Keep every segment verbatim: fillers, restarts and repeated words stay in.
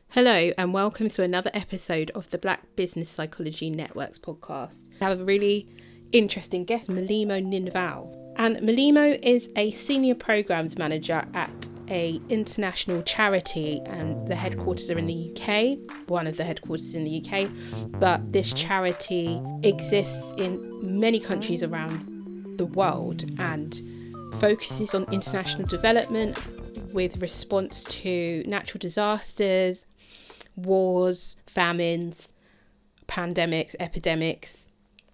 Hello and welcome to another episode of the Black Business Psychology Networks podcast. I have a really interesting guest, Mulimo Ninval. And Mulimo is a senior programs manager at a international charity, and the headquarters are in the U K, one of the headquarters in the U K, but this charity exists in many countries around the world and focuses on international development with response to natural disasters, wars, famines, pandemics, epidemics.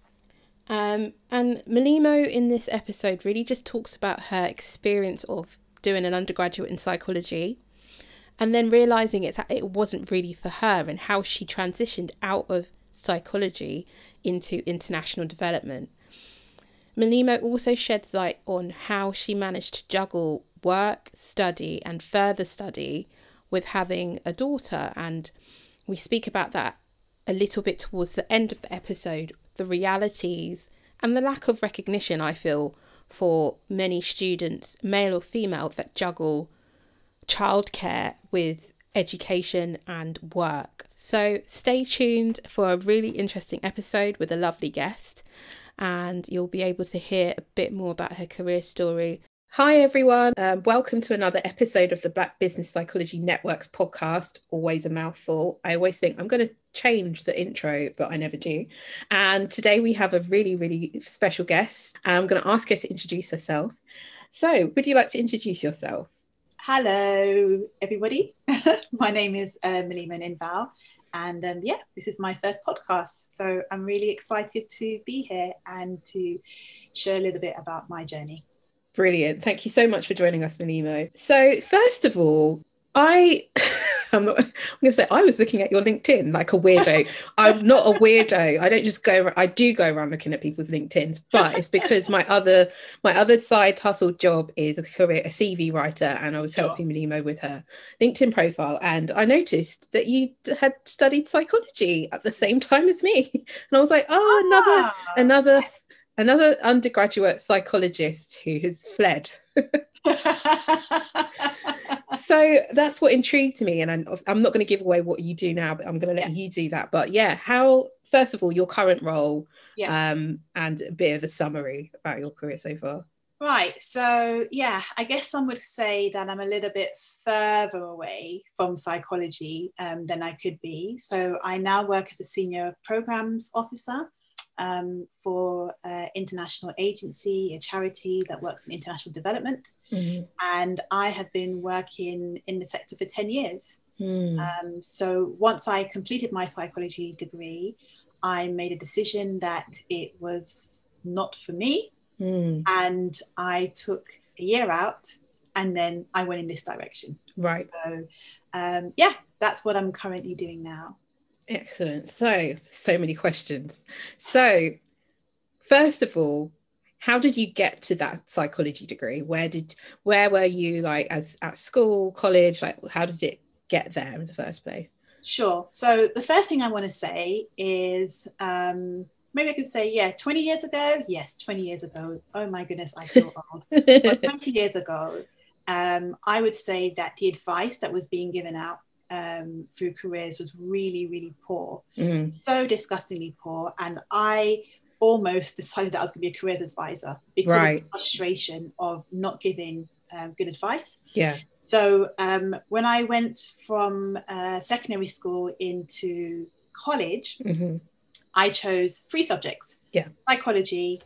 Um, and Mulimo in this episode really just talks about her experience of doing an undergraduate in psychology and then realising it, it wasn't really for her, and how she transitioned out of psychology into international development. Mulimo also sheds light on how she managed to juggle work, study and further study with having a daughter, and we speak about that a little bit towards the end of the episode, the realities and the lack of recognition, I feel, for many students, male or female, that juggle childcare with education and work. So stay tuned for a really interesting episode with a lovely guest, and you'll be able to hear a bit more about her career story. Hi everyone, um, welcome to another episode of the Black Business Psychology Networks podcast. Always a mouthful. I always think I'm going to change the intro, but I never do. And today we have a really, really special guest. I'm going to ask her to introduce herself. So, would you like to introduce yourself? Hello everybody. My name is uh, Mulimo Ninval, and um, yeah, this is my first podcast. So I'm really excited to be here and to share a little bit about my journey. Brilliant. Thank you so much for joining us, Mulimo. So first of all, I, I'm, not, I'm going to say I was looking at your LinkedIn like a weirdo. I'm not a weirdo. I don't just go, I do go around looking at people's LinkedIns, but it's because my other, my other side hustle job is a career, a C V writer, and I was Sure. helping Mulimo with her LinkedIn profile. And I noticed that you had studied psychology at the same time as me. And I was like, oh, another, Ah. another, another undergraduate psychologist who has fled. So that's what intrigued me, and I'm, I'm not going to give away what you do now, but I'm going to let yeah. you do that. But yeah, how, first of all, your current role, yeah. um, and a bit of a summary about your career so far. Right, so yeah, I guess some would say that I'm a little bit further away from psychology um, than I could be. So I now work as a senior programs officer Um, for an international agency, a charity that works in international development. Mm-hmm. And I have been working in the sector for ten years. Mm. Um, so once I completed my psychology degree, I made a decision that it was not for me. Mm. And I took a year out, and then I went in this direction. Right. So um, yeah, that's what I'm currently doing now. Excellent. So, so many questions. So, first of all, how did you get to that psychology degree? Where did, where were you, like, as at school, college? Like, how did it get there in the first place? Sure. So the first thing I want to say is, um, maybe I could say, yeah, twenty years ago. Yes, twenty years ago. Oh my goodness, I feel old. But twenty years ago, um, I would say that the advice that was being given out um through careers was really, really poor. Mm. So disgustingly poor. And I almost decided that I was going to be a careers advisor because right. of the frustration of not giving um, good advice. Yeah. So um when I went from uh, secondary school into college, mm-hmm. I chose three subjects. Yeah. Psychology,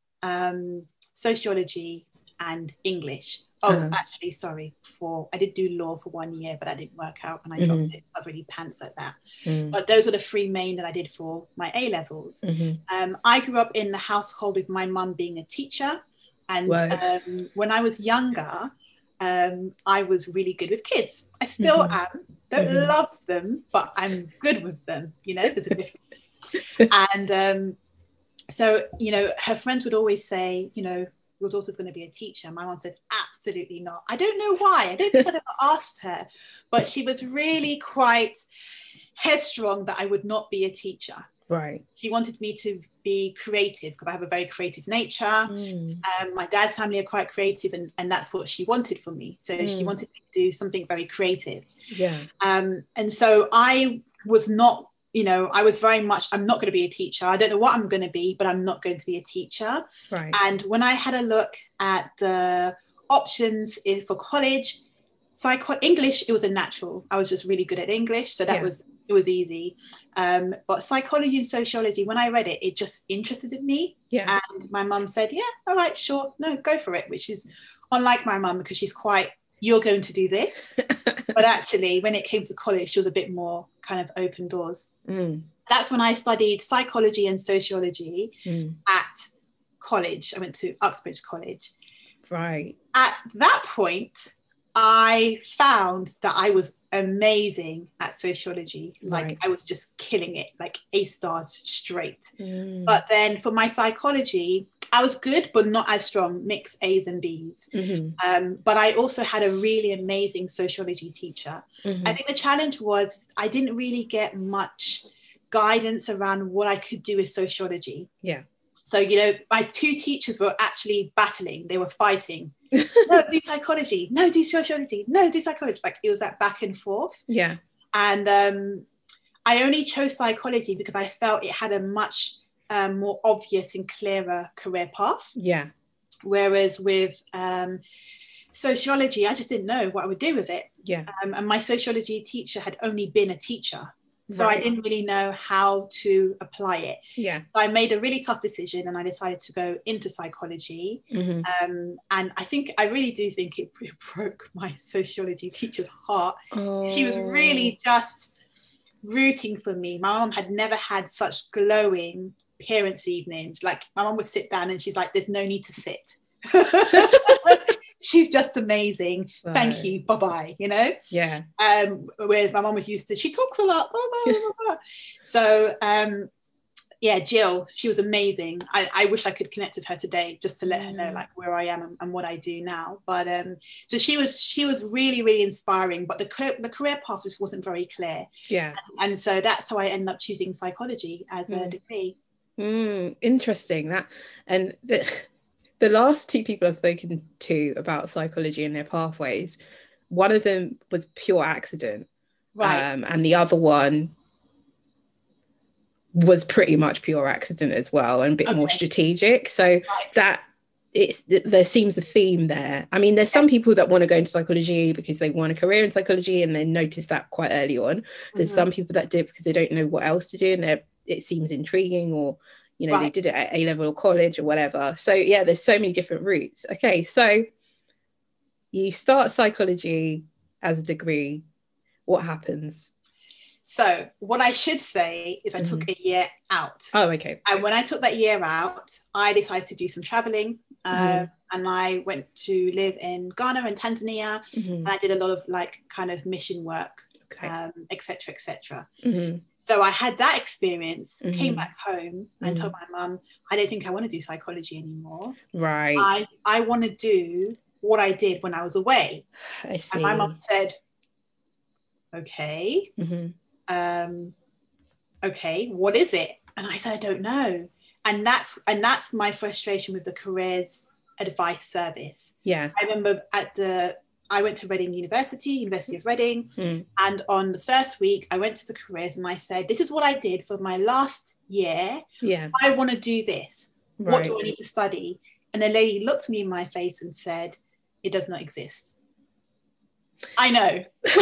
um sociology and English. Oh, uh-huh. actually, sorry, for I did do law for one year, but that didn't work out and I mm-hmm. dropped it. I was really pants at that. Mm. But those were the three main that I did for my A-levels. Mm-hmm. Um, I grew up in the household with my mum being a teacher. And um, when I was younger, um, I was really good with kids. I still mm-hmm. am. Don't mm-hmm. love them, but I'm good with them. You know, there's a difference. And um, so, you know, her friends would always say, you know, your daughter's going to be a teacher. My mom said, absolutely not. I don't know why. I don't think I'd ever asked her, but she was really quite headstrong that I would not be a teacher. Right. She wanted me to be creative because I have a very creative nature. Mm. Um, my dad's family are quite creative, and, and that's what she wanted for me. So mm. she wanted me to do something very creative. Yeah. Um, and so I was not, you know, I was very much, I'm not going to be a teacher. I don't know what I'm going to be, but I'm not going to be a teacher. Right. And when I had a look at the options in, for college, psycho English, it was a natural. I was just really good at English, so that yeah. was it was easy. Um, but psychology and sociology, when I read it, it just interested in me. Yeah. And my mum said, "Yeah, all right, sure, no, go for it." Which is unlike my mum, because she's quite, "You're going to do this." But actually, when it came to college, she was a bit more kind of open doors. Mm. That's when I studied psychology and sociology mm. at college. I went to Uxbridge College. Right. At that point, I found that I was amazing at sociology. Like right. I was just killing it, like A stars straight. Mm. But then for my psychology, I was good, but not as strong, mixed A's and B's. Mm-hmm. Um, but I also had a really amazing sociology teacher. Mm-hmm. I think the challenge was I didn't really get much guidance around what I could do with sociology. Yeah. So, you know, my two teachers were actually battling. They were fighting. No, do psychology. No, do sociology. No, do psychology. Like it was that back and forth. Yeah. And um, I only chose psychology because I felt it had a much um, more obvious and clearer career path. Yeah. Whereas with um, sociology, I just didn't know what I would do with it. Yeah. Um, and my sociology teacher had only been a teacher. So right. I didn't really know how to apply it. Yeah. So I made a really tough decision and I decided to go into psychology. Mm-hmm. Um, and I think, I really do think it broke my sociology teacher's heart. Oh. She was really just rooting for me. My mom had never had such glowing parents' evenings. Like my mom would sit down and she's like, "There's no need to sit." She's just amazing. Right. Thank you. Bye-bye. You know? Yeah. Um, whereas my mom was used to, she talks a lot. Blah, blah, blah, blah. So, um, yeah, Jill, she was amazing. I, I wish I could connect with her today just to let mm. her know like where I am and, and what I do now. But um, so she was, she was really, really inspiring. But the the career path just wasn't very clear. Yeah. And, and so that's how I ended up choosing psychology as mm. a degree. Mm, interesting. That and the. The last two people I've spoken to about psychology and their pathways, one of them was pure accident. Right. Um, and the other one was pretty much pure accident as well, and a bit okay. more strategic. So right. that it's, there seems a theme there. I mean, there's some people that want to go into psychology because they want a career in psychology and they notice that quite early on. There's mm-hmm. some people that do it because they don't know what else to do and they're, it seems intriguing, or you know, right. they did it at A-level or college or whatever. So yeah, there's so many different routes. Okay, so you start psychology as a degree. What happens? So what I should say is I mm-hmm. took a year out. Oh, okay. And when I took that year out, I decided to do some traveling. Mm-hmm. Uh, and I went to live in Ghana and Tanzania. Mm-hmm. And I did a lot of like kind of mission work, okay. um, et cetera, et cetera. Mm-hmm. So I had that experience, mm-hmm. came back home and mm-hmm. told my mum, I don't think I want to do psychology anymore. Right. I, I want to do what I did when I was away. I see. And my mum said, okay, mm-hmm. um, okay, what is it? And I said, I don't know. And that's, and that's my frustration with the careers advice service. Yeah. I remember at the, I went to Reading University, University of Reading. Mm. And on the first week, I went to the careers and I said, this is what I did for my last year. Yeah. I want to do this. Right. What do I need to study? And the lady looked me in my face and said, it does not exist. I know.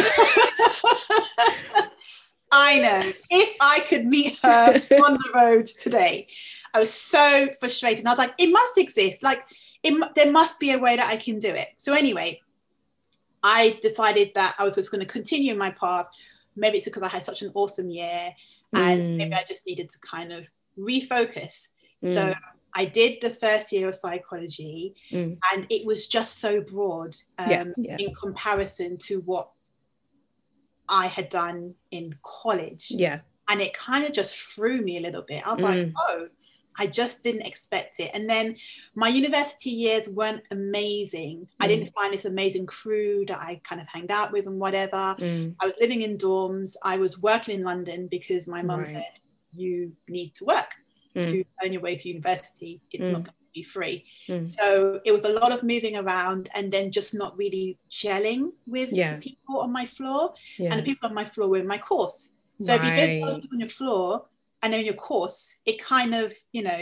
I know. If I could meet her on the road today, I was so frustrated. And I was like, it must exist. Like, it, there must be a way that I can do it. So anyway, I decided that I was just going to continue my path. Maybe it's because I had such an awesome year and mm. maybe I just needed to kind of refocus. Mm. So I did the first year of psychology mm. and it was just so broad um, yeah, yeah. in comparison to what I had done in college. Yeah. And it kind of just threw me a little bit. I was mm. like, oh, I just didn't expect it. And then my university years weren't amazing. Mm. I didn't find this amazing crew that I kind of hanged out with and whatever. Mm. I was living in dorms. I was working in London because my mum right. said, you need to work mm. to earn your way for university. It's mm. not going to be free. Mm. So it was a lot of moving around and then just not really gelling with yeah. the people on my floor. Yeah. And the people on my floor were in my course. So right. if you don't go on your floor and then your course, it kind of, you know,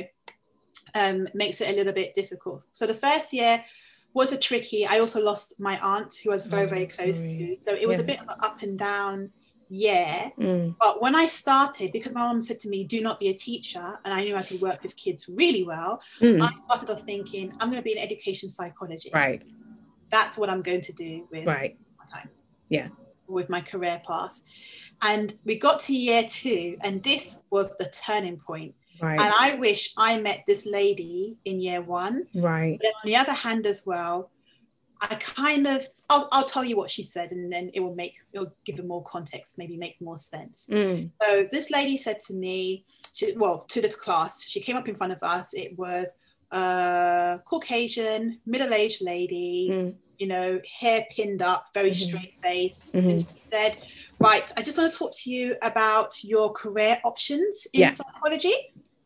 um, makes it a little bit difficult. So the first year was a tricky. I also lost my aunt, who I was very, oh, very close sorry. to. So it was yeah. a bit of an up and down year. Mm. But when I started, because my mom said to me, do not be a teacher, and I knew I could work with kids really well, mm. I started off thinking, I'm going to be an education psychologist. Right. That's what I'm going to do with right. my time. Yeah. With my career path. And we got to year two, and this was the turning point. Right. And I wish I met this lady in year one. Right. But on the other hand as well, I kind of, I'll, I'll tell you what she said, and then it will make, it'll give it more context, maybe make more sense. Mm. So this lady said to me, she, well, to the class, she came up in front of us. It was a Caucasian, middle-aged lady, mm. you know, hair pinned up, very mm-hmm. straight face. Mm-hmm. And she said, right, I just want to talk to you about your career options in yeah. psychology.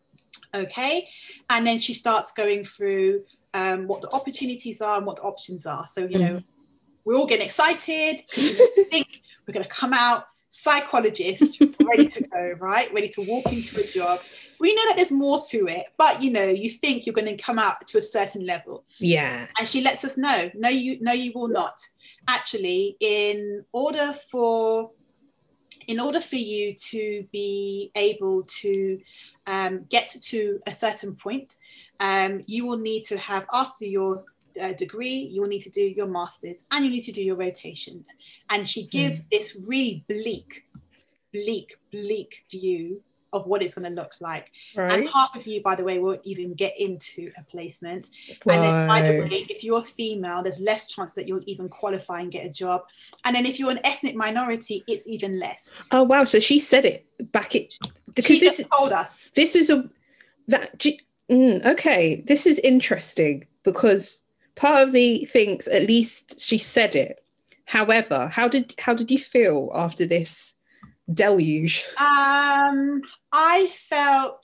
Okay. And then she starts going through um, what the opportunities are and what the options are. So, you know, mm. we're all getting excited because we think we're going to come out psychologists, ready to go, right? Ready to walk into a job. We know that there's more to it, but, you know, you think you're going to come out to a certain level. Yeah. And she lets us know, no, you, no, you will not. Actually, in order for in order for you to be able to um, get to a certain point, um, you will need to have, after your uh, degree, you will need to do your master's and you need to do your rotations. And she gives mm. this really bleak, bleak, bleak view of what it's going to look like. Right. And half of you, by the way, won't even get into a placement. Right. And then, by the way, if you're female, there's less chance that you'll even qualify and get a job. And then if you're an ethnic minority, it's even less. Oh, wow. So she said it back it because she this just told us. This is a that mm, okay. This is interesting because part of me thinks at least she said it. However, how did how did you feel after this deluge? Um, I felt,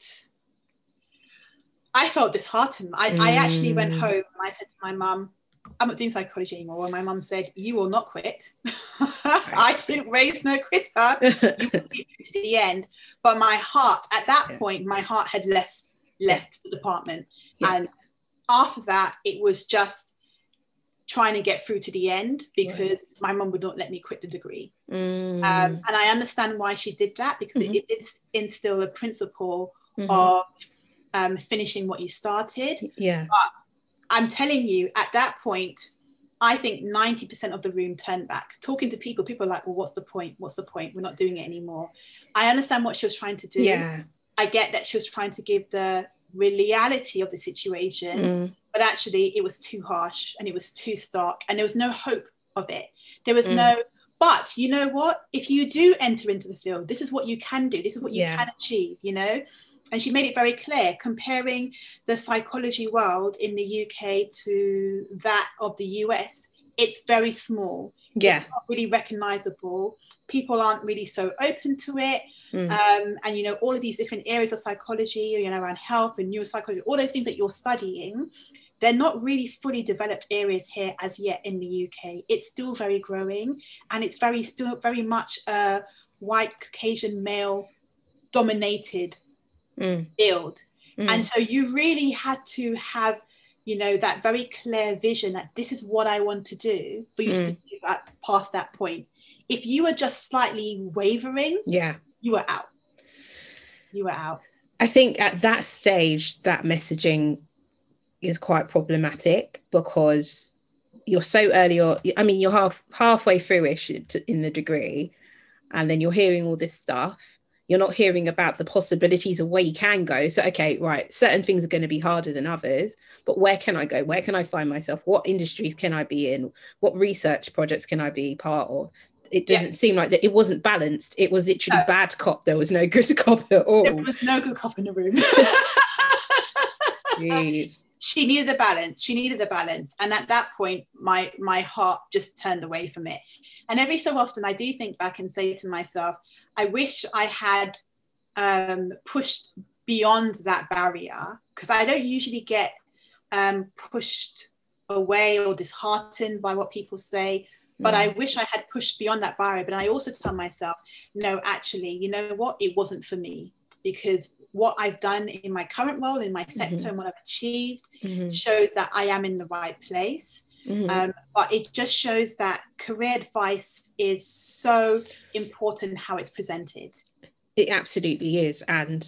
I felt disheartened. I, mm. I actually went home and I said to my mum, I'm not doing psychology anymore. And my mum said, you will not quit. I didn't raise no quitter. You will see to the end. But my heart, at that yeah. point, my heart had left, left the department. Yeah. And after that, it was just trying to get through to the end because right. my mum would not let me quit the degree. Mm. Um, and I understand why she did that because mm-hmm. it, it instilled a principle mm-hmm. of um, finishing what you started. Yeah. But I'm telling you, at that point, I think ninety percent of the room turned back. Talking to people, people are like, well, what's the point? What's the point? We're not doing it anymore. I understand what she was trying to do. Yeah. I get that she was trying to give the reality of the situation. Mm. But actually it was too harsh and it was too stark and there was no hope of it. There was mm. no, but you know what? If you do enter into the field, this is what you can do. This is what you yeah. can achieve, you know? And she made it very clear, comparing the psychology world in the U K to that of the U S. It's very small. Yeah. It's not really recognizable. People aren't really so open to it. Mm. Um, and, you know, all of these different areas of psychology, you know, around health and neuropsychology, all those things that you're studying, they're not really fully developed areas here as yet in the U K. It's still very growing and it's very still very much a white Caucasian male dominated mm. field. Mm. And so you really had to have, you know, that very clear vision that this is what I want to do for you mm. to pursue that past that point. If you were just slightly wavering, yeah, you were out. You were out. I think at that stage, that messaging is quite problematic because you're so early or I mean you're half halfway through-ish in the degree and then you're hearing all this stuff. You're not hearing about the possibilities of where you can go. So okay, right, certain things are going to be harder than others, but where can I go? Where can I find myself? What industries can I be in? What research projects can I be part of? It doesn't yeah. seem like that. It wasn't balanced. It was literally no. bad cop. There was no good cop at all. There was no good cop in the room. Jeez. She needed a balance. She needed a balance. And at that point, my my heart just turned away from it. And every so often, I do think back and say to myself, I wish I had um, pushed beyond that barrier, because I don't usually get um, pushed away or disheartened by what people say, but mm. I wish I had pushed beyond that barrier. But I also tell myself, no, actually, you know what, it wasn't for me, because what I've done in my current role, in my sector, mm-hmm. and what I've achieved mm-hmm. shows that I am in the right place. Mm-hmm. Um, but it just shows that career advice is so important, how it's presented. It absolutely is. And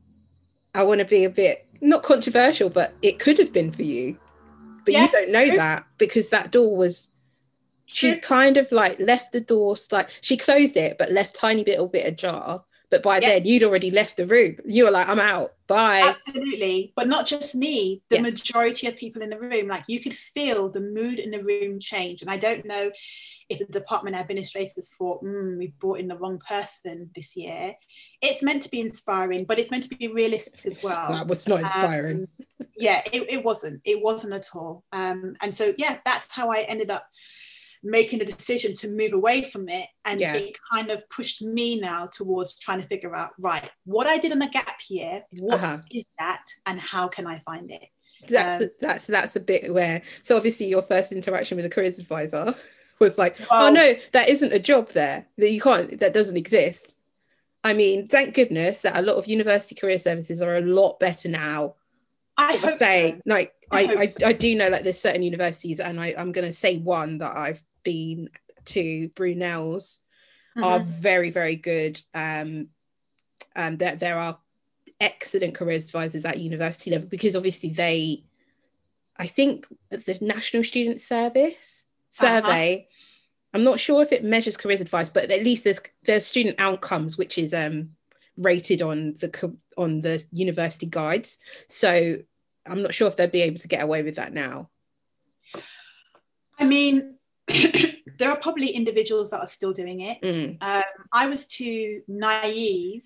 I want to be a bit, not controversial, but it could have been for you. But yeah, you don't know true. that, because that door was, she true. kind of like left the door, like she closed it, but left tiny little bit ajar. But by yeah. then you'd already left the room. You were like, I'm out, bye. Absolutely. But not just me, the yeah. majority of people in the room, like you could feel the mood in the room change. And I don't know if the department administrators thought, mm, we brought in the wrong person this year. It's meant to be inspiring, but it's meant to be realistic as well. That was not inspiring. Um, yeah, it, it wasn't. It wasn't at all. Um, and so, yeah, that's how I ended up making a decision to move away from it. And yeah. it kind of pushed me now towards trying to figure out, right, what I did in a gap year, what uh-huh. is that, and how can I find it? That's um, the, that's that's a bit where, so obviously your first interaction with a careers advisor was like, well, oh no, that isn't a job there, that you can't, that doesn't exist. I mean, thank goodness that a lot of university career services are a lot better now. I hope say, so. Like, I, I, I, so. I do know like there's certain universities, and I, I'm going to say one that I've been to, Brunel's, mm-hmm. are very, very good. Um, and there, there are excellent careers advisors at university level, because obviously they, I think the National Student Service survey, uh-huh. I'm not sure if it measures careers advice, but at least there's there's student outcomes, which is um rated on the on the university guides. So I'm not sure if they'd be able to get away with that now. I mean, there are probably individuals that are still doing it. Mm. Um, I was too naive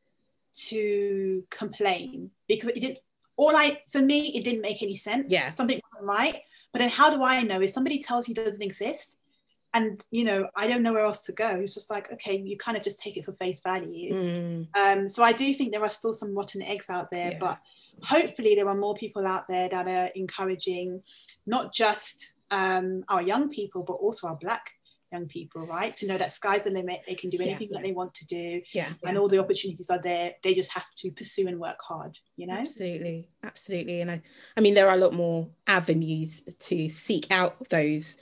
to complain, because it didn't, all I, for me, it didn't make any sense. Yeah. Something wasn't right. But then how do I know? If somebody tells you it doesn't exist, and, you know, I don't know where else to go, it's just like, okay, you kind of just take it for face value. Mm. Um, so I do think there are still some rotten eggs out there, yeah. but hopefully there are more people out there that are encouraging not just um, our young people, but also our Black young people, right? To know that sky's the limit, they can do anything yeah. that they want to do, yeah, and yeah. all the opportunities are there. They just have to pursue and work hard, you know? Absolutely, absolutely. And I, I mean, there are a lot more avenues to seek out those,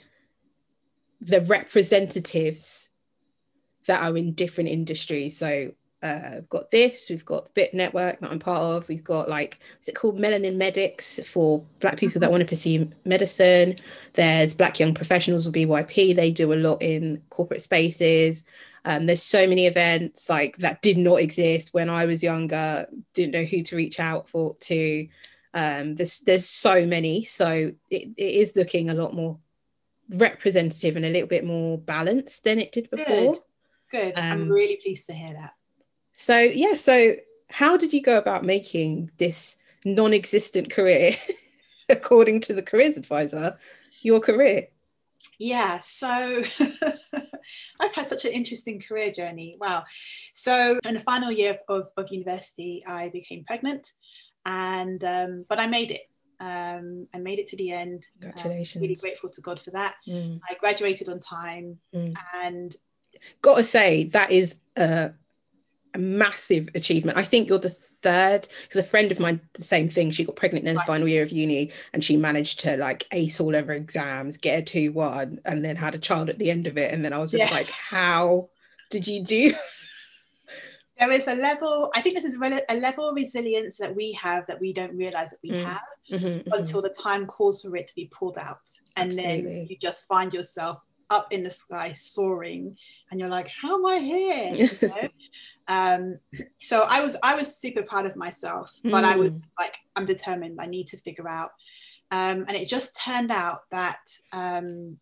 the representatives that are in different industries. So uh, we've got this, we've got the BIT network that I'm part of, we've got like, is it called Melanin Medics for Black people that want to pursue medicine? There's Black Young Professionals or B Y P, they do a lot in corporate spaces. Um, there's so many events like that did not exist when I was younger, didn't know who to reach out for to. Um, there's, there's so many, so it, it is looking a lot more representative and a little bit more balanced than it did before. Good, Good. Um, I'm really pleased to hear that. So yeah, so how did you go about making this non-existent career, according to the careers advisor, your career? Yeah, so I've had such an interesting career journey. Wow. So in the final year of, of university, I became pregnant, and um, but I made it. Um, I made it to the end. Congratulations. I'm really grateful to God for that. Mm. I graduated on time, mm. and gotta say that is a, a massive achievement. I think you're the third, because a friend of mine, the same thing, she got pregnant in the right. final year of uni, and she managed to like ace all of her exams, get a two one, and then had a child at the end of it. And then I was just yeah. like, how did you do? There is a level, I think this is a level of resilience that we have that we don't realize that we mm. have mm-hmm, until mm-hmm. the time calls for it to be pulled out. And Absolutely. Then you just find yourself up in the sky soaring, and you're like, how am I here? You know? um, so I was I was super proud of myself, but mm. I was like, I'm determined, I need to figure out. Um, and it just turned out that um,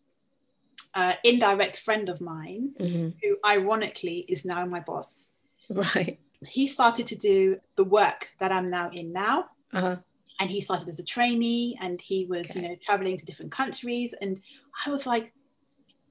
an indirect friend of mine, mm-hmm. who ironically is now my boss, right, he started to do the work that I'm now in now. Uh-huh. And he started as a trainee, and he was, okay. you know, traveling to different countries. And I was like,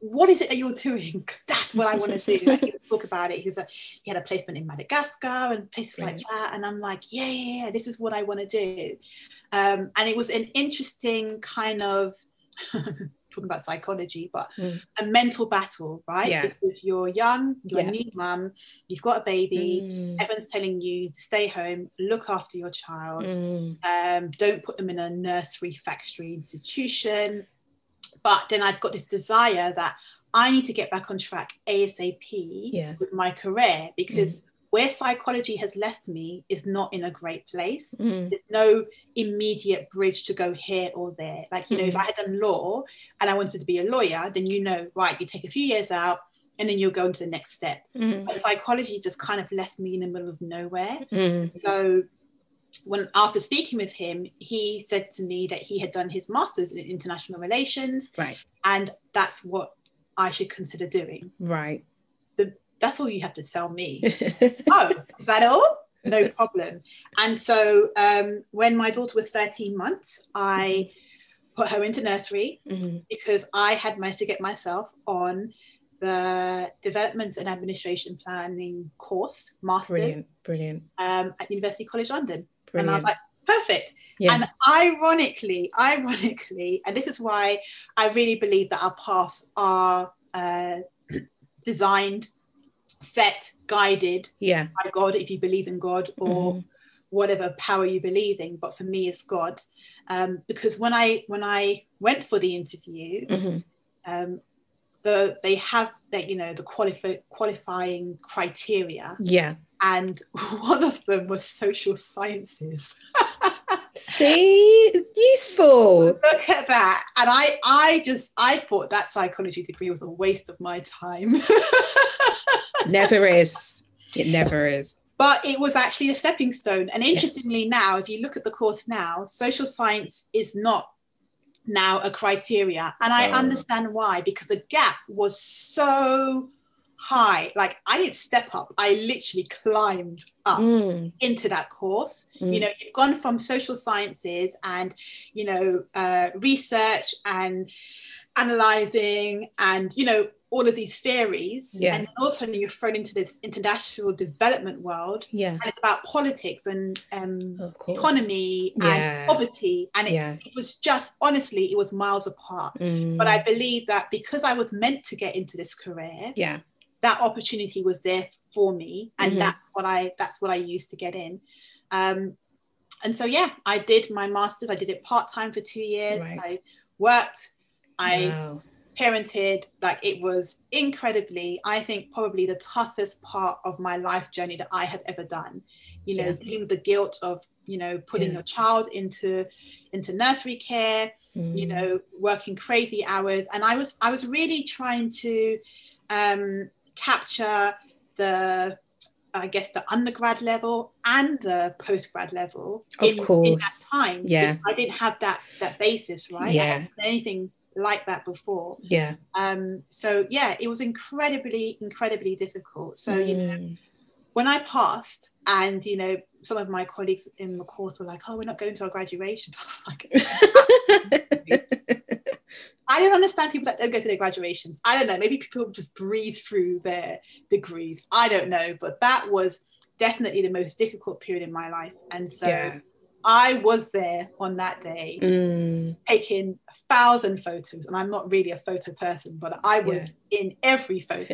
what is it that you're doing? Because that's what I want to do. Like, he would talk about it. He was like, he had a placement in Madagascar and places Brilliant. Like that. And I'm like, yeah, yeah, yeah, this is what I want to do. Um, and it was an interesting kind of, talking about psychology, but mm. a mental battle, right? Yeah. Because you're young, you're yeah. a new mum, you've got a baby, mm. everyone's telling you to stay home, look after your child, mm. um, don't put them in a nursery factory institution. But then I've got this desire that I need to get back on track ASAP yeah. with my career, because mm. where psychology has left me is not in a great place. Mm. There's no immediate bridge to go here or there. Like, you know, mm. if I had done law and I wanted to be a lawyer, then, you know, right, you take a few years out and then you'll go into the next step. Mm. But psychology just kind of left me in the middle of nowhere. Mm. So when, after speaking with him, he said to me that he had done his master's in international relations. Right. And that's what I should consider doing. Right. The, That's all you have to tell me. Oh, is that all? No problem. And so um, when my daughter was thirteen months, I put her into nursery mm-hmm. because I had managed to get myself on the development and administration planning course, master's. Brilliant, brilliant. Um, at University College London. Brilliant. And I was like, perfect. Yeah. And ironically, ironically, and this is why I really believe that our paths are uh, designed, set, guided yeah. by God, if you believe in God, or mm-hmm. whatever power you believe in. But for me, it's God. Um, because when I when I went for the interview, mm-hmm. um, the they have that, you know, the qualify, qualifying criteria. Yeah. And one of them was social sciences. See, useful. Look at that. And I, I just, I thought that psychology degree was a waste of my time. Never is. It never is. But it was actually a stepping stone. And interestingly, yeah. now, if you look at the course now, social science is not now a criteria. And I oh. understand why, because the gap was so high. Like, I didn't step up. I literally climbed up mm. into that course. Mm. You know, you've gone from social sciences and, you know, uh, research and analyzing and, you know, all of these theories, yeah. and all of a sudden you're thrown into this international development world, yeah. and it's about politics and um, economy yeah. and poverty, and it, yeah. it was just, honestly, it was miles apart. Mm. But I believe that because I was meant to get into this career, yeah. that opportunity was there for me, and mm-hmm. that's what I that's what I used to get in. Um, and so yeah, I did my master's. I did it part-time for two years. Right. I worked. I wow. parented. Like, it was incredibly, I think, probably the toughest part of my life journey that I have ever done. You know, yeah. dealing with the guilt of, you know, putting yeah. your child into into nursery care, mm. you know, working crazy hours. And I was I was really trying to um, capture the, I guess, the undergrad level and the postgrad level of in, course. in that time. Yeah, I didn't have that that basis, right? Yeah, I hadn't done anything like that before. Yeah. Um. So yeah, it was incredibly, incredibly difficult. So mm. you know, when I passed, and you know, some of my colleagues in the course were like, "Oh, we're not going to our graduation." I was like, I don't understand people that don't go to their graduations. I don't know. Maybe people just breeze through their degrees. I don't know. But that was definitely the most difficult period in my life. And so yeah. I was there on that day, mm. taking a thousand photos. And I'm not really a photo person, but I was yeah. in every photo.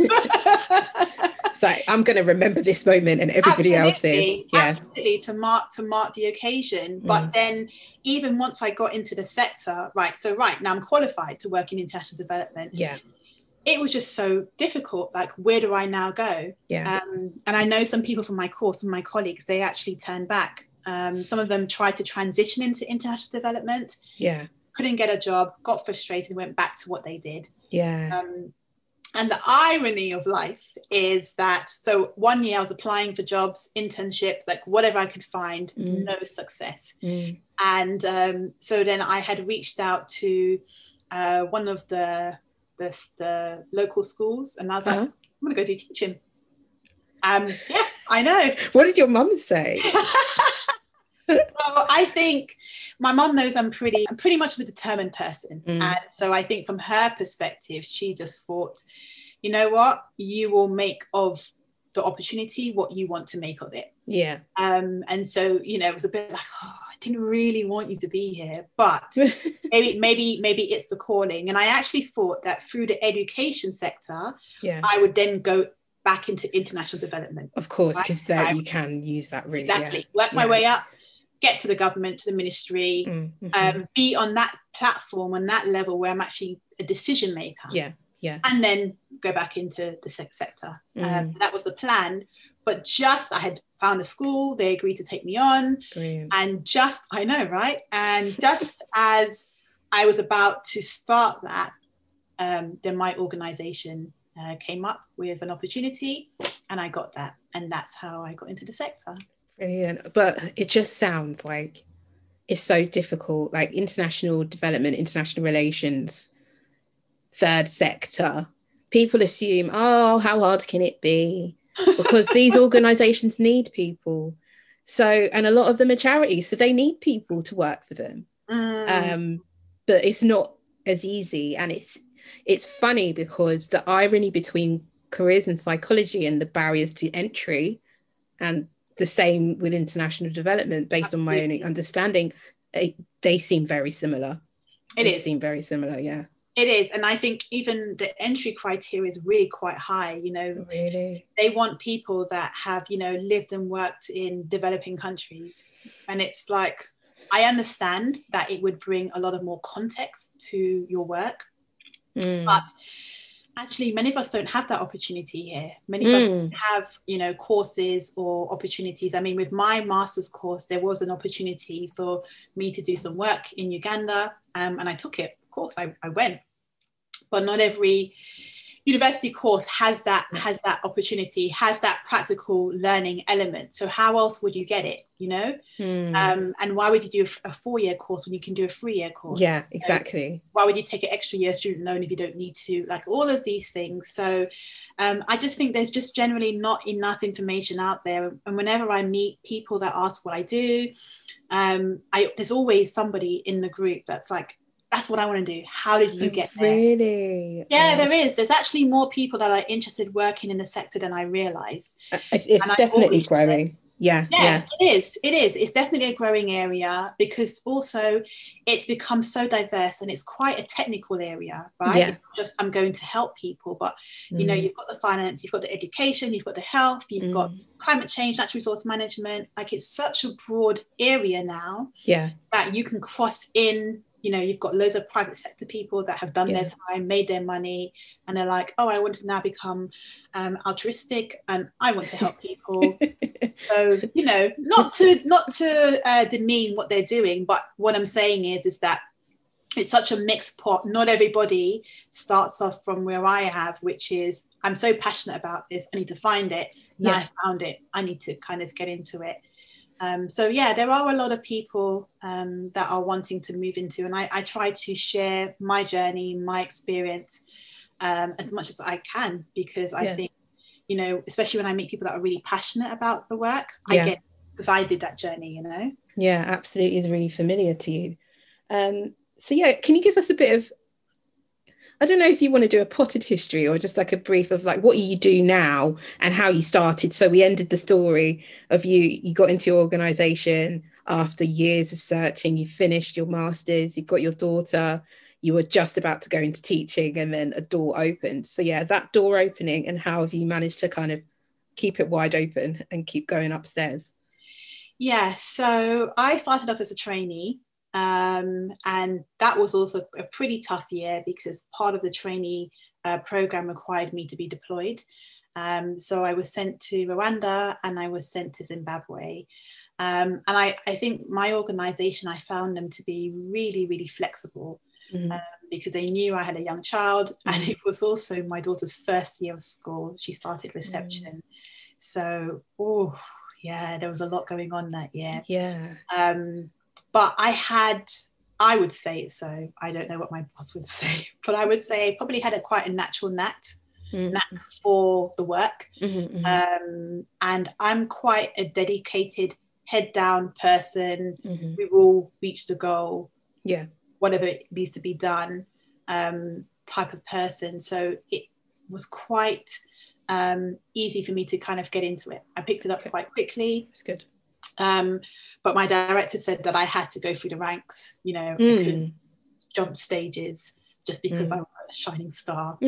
So I'm going to remember this moment, and everybody absolutely, else is. Yeah. Absolutely, to mark to mark the occasion. But mm. then, even once I got into the sector, right, so right now I'm qualified to work in international development. Yeah. It was just so difficult. Like, where do I now go? Yeah. Um, and I know some people from my course and my colleagues, they actually turned back. Um, some of them tried to transition into international development. Yeah. Couldn't get a job, got frustrated, and went back to what they did. Yeah. Um, And the irony of life is that, so one year I was applying for jobs, internships, like whatever I could find, mm. no success. Mm. And um, so then I had reached out to uh, one of the, the the local schools, and I was uh-huh. like, I'm going to go do teaching. Um, yeah, I know. What did your mum say? Well, I think my mom knows I'm pretty, I'm pretty much a determined person. Mm. And so I think from her perspective, she just thought, you know what, you will make of the opportunity what you want to make of it. Yeah. Um, and so, you know, it was a bit like, oh, I didn't really want you to be here, but maybe, maybe, maybe it's the calling. And I actually thought that through the education sector, yeah, I would then go back into international development. Of course, because right? there I, you can use that route. Exactly. Yeah. Work my yeah. way up, get to the government, to the ministry, mm-hmm. um, be on that platform, on that level where I'm actually a decision maker. Yeah, yeah. And then go back into the sector. Mm. Um, so that was the plan. But just, I had found a school, they agreed to take me on. Brilliant. And just, I know, right? And just as I was about to start that, um, then my organization uh, came up with an opportunity and I got that. And that's how I got into the sector. Brilliant. But it just sounds like it's so difficult, like international development, international relations, third sector. People assume, oh, how hard can it be? Because these organizations need people. So, and a lot of them are charities, so they need people to work for them. Mm. Um, but it's not as easy. And it's it's funny because the irony between careers in psychology and the barriers to entry, and the same with international development, based Absolutely. on my own understanding, they, they seem very similar. It they is. seem very similar, yeah. It is. And I think even the entry criteria is really quite high, you know. Really? They want people that have, you know, lived and worked in developing countries. And it's like, I understand that it would bring a lot of more context to your work. Mm. But actually, many of us don't have that opportunity here. Many of mm. us don't have, you know, courses or opportunities. I mean, with my master's course, there was an opportunity for me to do some work in Uganda, um, and I took it. Of course, I, I went. But not every university course has that has that opportunity, has that practical learning element. So how else would you get it, you know? Mm. Um, and why would you do a, a four-year course when you can do a three-year course? Yeah, exactly. So why would you take an extra year student loan if you don't need to? Like all of these things. So um, I just think there's just generally not enough information out there. And whenever I meet people that ask what I do, um, I, there's always somebody in the group that's like, that's what I want to do. How did you get there? Really? Yeah, oh. there is. There's actually more people that are interested working in the sector than I realize. It's and definitely growing. Said, yeah, yeah, yeah. It is. It is. It's definitely a growing area because also it's become so diverse and it's quite a technical area, right? Yeah. It's not just I'm going to help people, but you mm. know, you've got the finance, you've got the education, you've got the health, you've mm. got climate change, natural resource management. Like it's such a broad area now. Yeah. That you can cross in. You know, you've got loads of private sector people that have done yeah. their time, made their money, and they're like, oh, I want to now become um, altruistic and I want to help people. So, you know, not to not to uh, demean what they're doing, but what I'm saying is, is that it's such a mixed pot. Not everybody starts off from where I have, which is, I'm so passionate about this. I need to find it. Now yeah. I found it. I need to kind of get into it. Um, so yeah, there are a lot of people um, that are wanting to move into, and I, I try to share my journey, my experience um, as much as I can, because I yeah. think, you know, especially when I meet people that are really passionate about the work, yeah. I get, because I did that journey, you know. Yeah, absolutely, is really familiar to you. Um, so yeah, can you give us a bit of, I don't know if you want to do a potted history or just like a brief of like what you do now and how you started. So we ended the story of you, you got into your organisation after years of searching, you finished your master's, you got your daughter, you were just about to go into teaching and then a door opened. So yeah, that door opening and how have you managed to kind of keep it wide open and keep going upstairs? Yeah, so I started off as a trainee. Um, and that was also a pretty tough year because part of the trainee uh, program required me to be deployed. Um, so I was sent to Rwanda and I was sent to Zimbabwe. Um, and I, I think my organization, I found them to be really, really flexible mm-hmm. um, because they knew I had a young child mm-hmm. and it was also my daughter's first year of school. She started reception. Mm-hmm. So, oh, yeah, there was a lot going on that year. Yeah. Um, But I had, I would say it so, I don't know what my boss would say, but I would say I probably had a quite a natural knack, mm-hmm. knack for the work. Mm-hmm, mm-hmm. Um, and I'm quite a dedicated head down person. Mm-hmm. We will reach the goal. Yeah. Whatever it needs to be done, um, type of person. So it was quite um, easy for me to kind of get into it. I picked it up Okay. quite quickly. That's good. Um, but my director said that I had to go through the ranks, you know, Mm. I couldn't jump stages just because Mm. I was a shining star.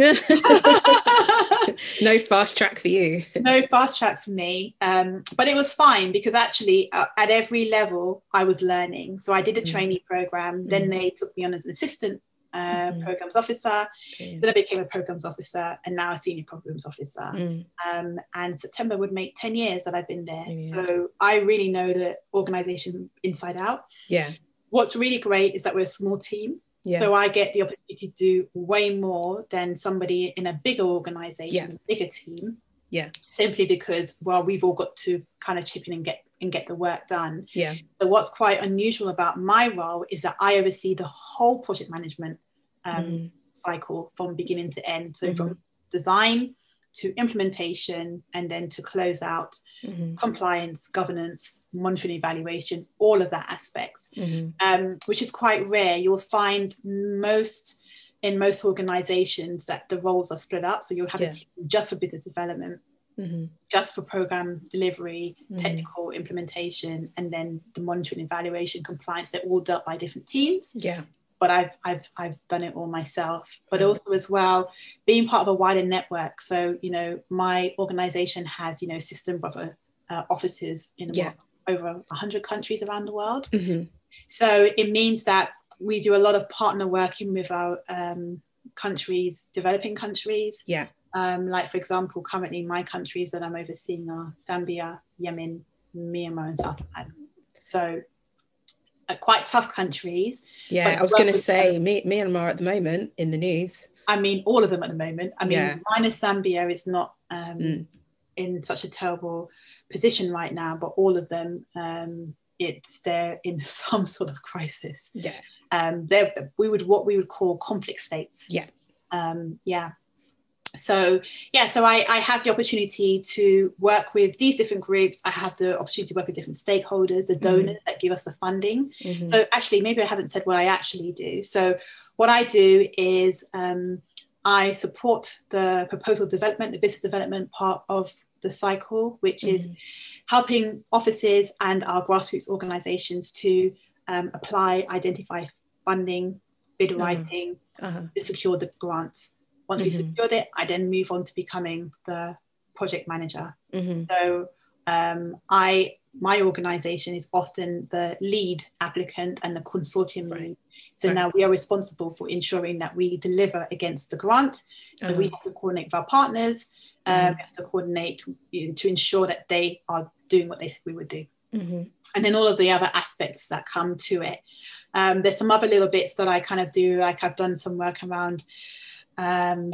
No fast track for you. No fast track for me. Um, but it was fine because actually uh, at every level I was learning. So I did a Mm. trainee program. Mm. Then they took me on as an assistant uh, Mm. programs officer. Brilliant. Then I became a programs officer and now a senior programs officer. Mm. Um, and September would make ten years that I've been there. Yeah. So I really know the organization inside out. Yeah. What's really great is that we're a small team. Yeah. So I get the opportunity to do way more than somebody in a bigger organization, Yeah. a bigger team. Yeah. Simply because, well, we've all got to kind of chip in and get and get the work done. Yeah. So what's quite unusual about my role is that I oversee the whole project management um, Mm-hmm. cycle from beginning to end. So Mm-hmm. from design to implementation and then to close out, Mm-hmm. compliance, governance, monitoring, evaluation, all of that aspects, Mm-hmm. um, which is quite rare. You'll find most in most organizations that the roles are split up. So you'll have Yeah. a team just for business development, Mm-hmm. just for program delivery, Mm-hmm. technical implementation, and then the monitoring, evaluation, compliance. They're all dealt by different teams. Yeah. But I've I've I've done it all myself. But Mm. also as well, being part of a wider network. So you know, my organization has you know system brother uh, offices in Yeah. what, over a hundred countries around the world. Mm-hmm. So it means that we do a lot of partner working with our um, countries, developing countries. Yeah. Um, like, for example, currently my countries that I'm overseeing are Zambia, Yemen, Myanmar, and South Sudan. So uh, quite tough countries. Yeah. I was going to say, Me- Myanmar at the moment in the news. I mean, all of them at the moment. I mean, Yeah. minus Zambia is not um, Mm. in such a terrible position right now, but all of them, um, it's they're in some sort of crisis. Yeah. Um, they're we would what we would call conflict states. Yeah. Um, yeah. So yeah, so I, I have the opportunity to work with these different groups. I have the opportunity to work with different stakeholders, the donors mm-hmm. that give us the funding. Mm-hmm. So actually, maybe I haven't said what I actually do. So what I do is um, I support the proposal development, the business development part of the cycle, which mm-hmm. is helping offices and our grassroots organizations to um, apply, identify funding, bid uh-huh. writing, uh-huh. to secure the grants. Once mm-hmm. we've secured it, I then move on to becoming the project manager. Mm-hmm. So um, I, my organization is often the lead applicant and the consortium right. lead. So right. now we are responsible for ensuring that we deliver against the grant. So uh-huh. we have to coordinate with our partners. Mm-hmm. Um, we have to coordinate to ensure that they are doing what they said we would do. Mm-hmm. And then all of the other aspects that come to it. Um, there's some other little bits that I kind of do, like I've done some work around um,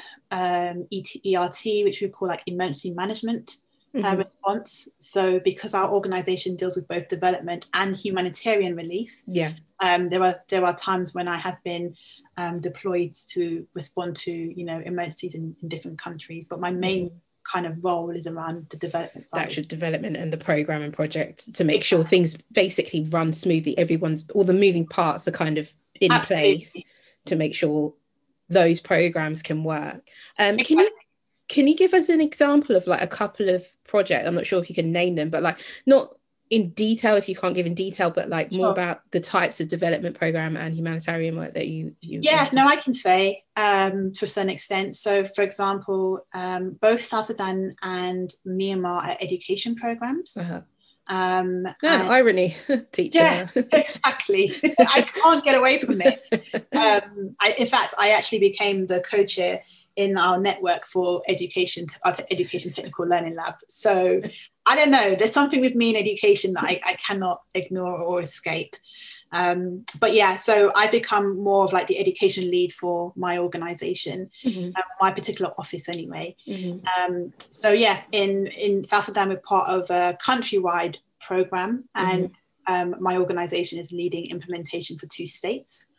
um, E R T, which we call like emergency management mm-hmm. uh, response. So because our organization deals with both development and humanitarian relief, yeah, um, there are there are times when I have been um, deployed to respond to, you know, emergencies in, in different countries. But my main mm-hmm. kind of role is around the development side. The actual development and the program and project to make exactly. sure things basically run smoothly. Everyone's, all the moving parts are kind of in Absolutely. place to make sure those programs can work. Um, exactly. Can you can you give us an example of like a couple of projects? I'm not sure if you can name them, but like not in detail if you can't give in detail, but like more sure. about the types of development program and humanitarian work that you you yeah no I can say um to a certain extent. So for example, um both South Sudan and Myanmar are education programs. Uh-huh. Um, no, and, irony, teacher. Yeah, exactly. I can't get away from it. Um, I, in fact, I actually became the co-chair in our network for education, our education technical learning lab. So I don't know. There's something with me in education that I, I cannot ignore or escape. Um, but yeah, so I become more of like the education lead for my organization, mm-hmm. uh, my particular office anyway. Mm-hmm. Um, so yeah, in, in South Sudan, we're part of a countrywide program, and mm-hmm. um, my organization is leading implementation for two states.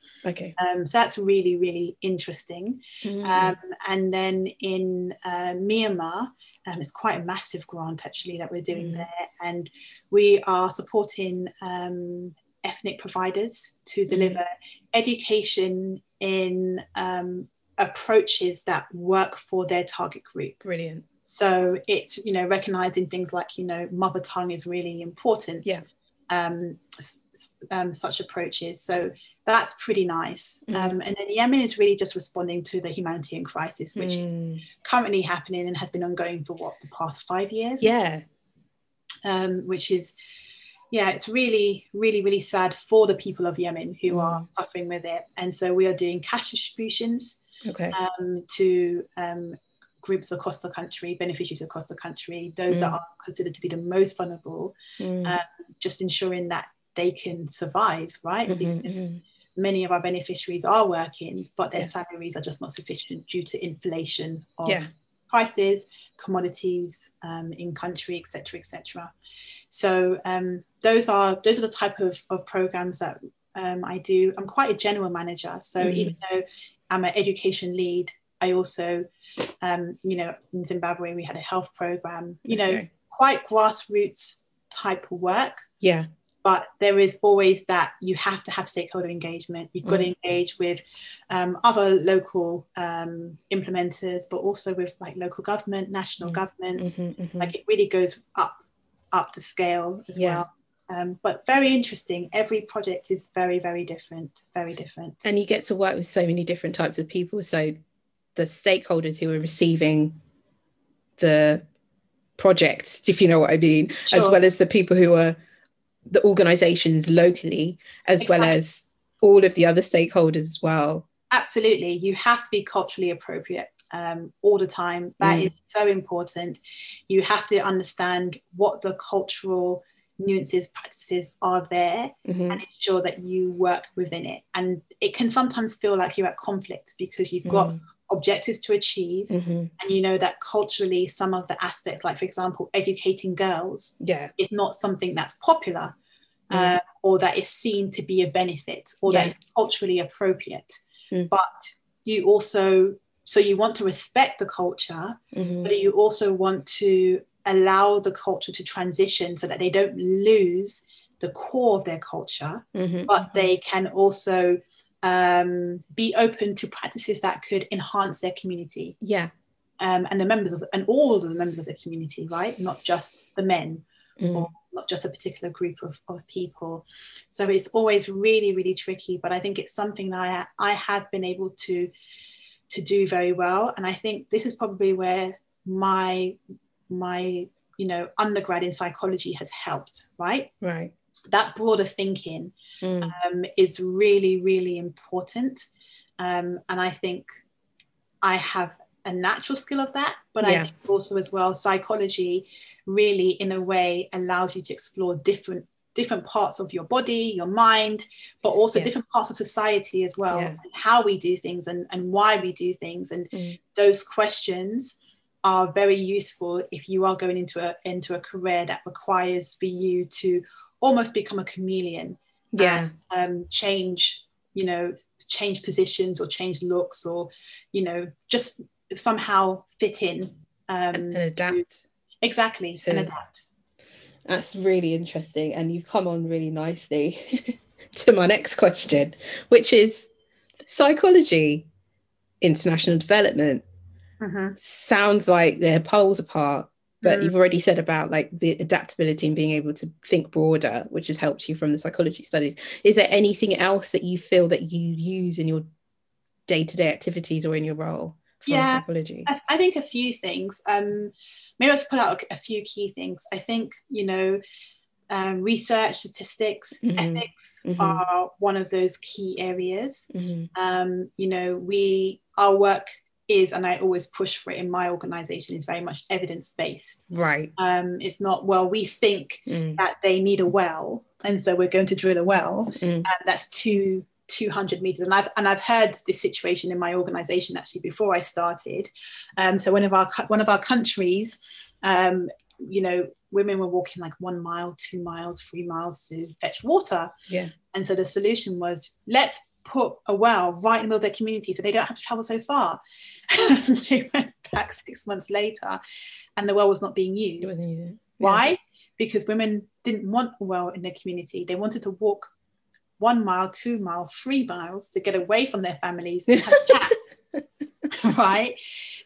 Okay. Um, so that's really, really interesting. Mm. Um, and then in uh, Myanmar, um, it's quite a massive grant actually that we're doing mm. there. And we are supporting um, ethnic providers to deliver mm. education in um, approaches that work for their target group. Brilliant. So it's, you know, recognizing things like, you know, mother tongue is really important. Yeah. Um, um, such approaches. So that's pretty nice. Mm. Um, and then Yemen is really just responding to the humanitarian crisis, which mm. is currently happening and has been ongoing for what, the past five years? Yeah. Um, which is, yeah, it's really, really, really sad for the people of Yemen who mm. are suffering with it. And so we are doing cash distributions okay. um, to um, groups across the country, beneficiaries across the country, those mm. that are considered to be the most vulnerable, mm. um, just ensuring that they can survive, right? Mm-hmm, mm-hmm. Many of our beneficiaries are working, but their yeah. salaries are just not sufficient due to inflation of yeah. prices, commodities um, in country, et cetera, et cetera. So um, those are those are the type of, of programs that um, I do. I'm quite a general manager, so mm-hmm. even though I'm an education lead, I also, um, you know, in Zimbabwe we had a health program. You okay. know, quite grassroots type of work. Yeah. But there is always that you have to have stakeholder engagement. You've got mm. to engage with um, other local um, implementers, but also with like local government, national mm. government. Mm-hmm, mm-hmm. Like it really goes up, up the scale as yeah. well. Um, but very interesting. Every project is very, very different, very different. And you get to work with so many different types of people. So the stakeholders who are receiving the projects, if you know what I mean, sure. as well as the people who are the organizations locally, as exactly. well as all of the other stakeholders as well. Absolutely. You have to be culturally appropriate um, all the time. That mm. is so important. You have to understand what the cultural nuances, practices are there mm-hmm. and ensure that you work within it. And it can sometimes feel like you're at conflict because you've got mm. objectives to achieve mm-hmm. and you know that culturally some of the aspects, like for example educating girls yeah. is not something that's popular mm. uh, or that is seen to be a benefit or yeah. that is culturally appropriate mm. but you also so you want to respect the culture mm-hmm. but you also want to allow the culture to transition so that they don't lose the core of their culture mm-hmm. but they can also Um, be open to practices that could enhance their community. Yeah. Um, and the members of and all of the members of the community, right? Not just the men mm. or not just a particular group of, of people. So it's always really, really tricky, but I think it's something that I, I have been able to, to do very well. And I think this is probably where my, my, you know, undergrad in psychology has helped, right? Right. That broader thinking mm. um, is really, really important. Um, and I think I have a natural skill of that, but yeah. I think also as well, psychology really in a way allows you to explore different different parts of your body, your mind, but also yeah. different parts of society as well, yeah. and how we do things and, and why we do things. And mm. those questions are very useful if you are going into a into a career that requires for you to almost become a chameleon yeah and um, change you know change positions or change looks or you know just somehow fit in um, and, and adapt to, exactly to, and adapt. That's really interesting, and you've come on really nicely to my next question, which is psychology, international development. Mm-hmm. Sounds like they're poles apart. But you've already said about like the adaptability and being able to think broader, which has helped you from the psychology studies. Is there anything else that you feel that you use in your day-to-day activities or in your role from yeah, psychology? I, I think a few things. Um, maybe I'll just put out a, a few key things. I think, you know, um, research, statistics, mm-hmm. ethics mm-hmm. are one of those key areas. Mm-hmm. Um, you know, we, our work is, and I always push for it in my organization, is very much evidence-based. Right. Um, it's not, well, we think mm. that they need a well, and so we're going to drill a well, mm. and that's two, two hundred meters. And I've, and I've heard this situation in my organization actually before I started. Um, so one of our, one of our countries, um, you know, women were walking like one mile, two miles, three miles to fetch water. Yeah. And so the solution was, let's put a well right in the middle of their community so they don't have to travel so far. They went back six months later and the well was not being used. Yeah. Why? Because women didn't want a well in their community. They wanted to walk one mile, two mile, three miles to get away from their families and have a chat. Right?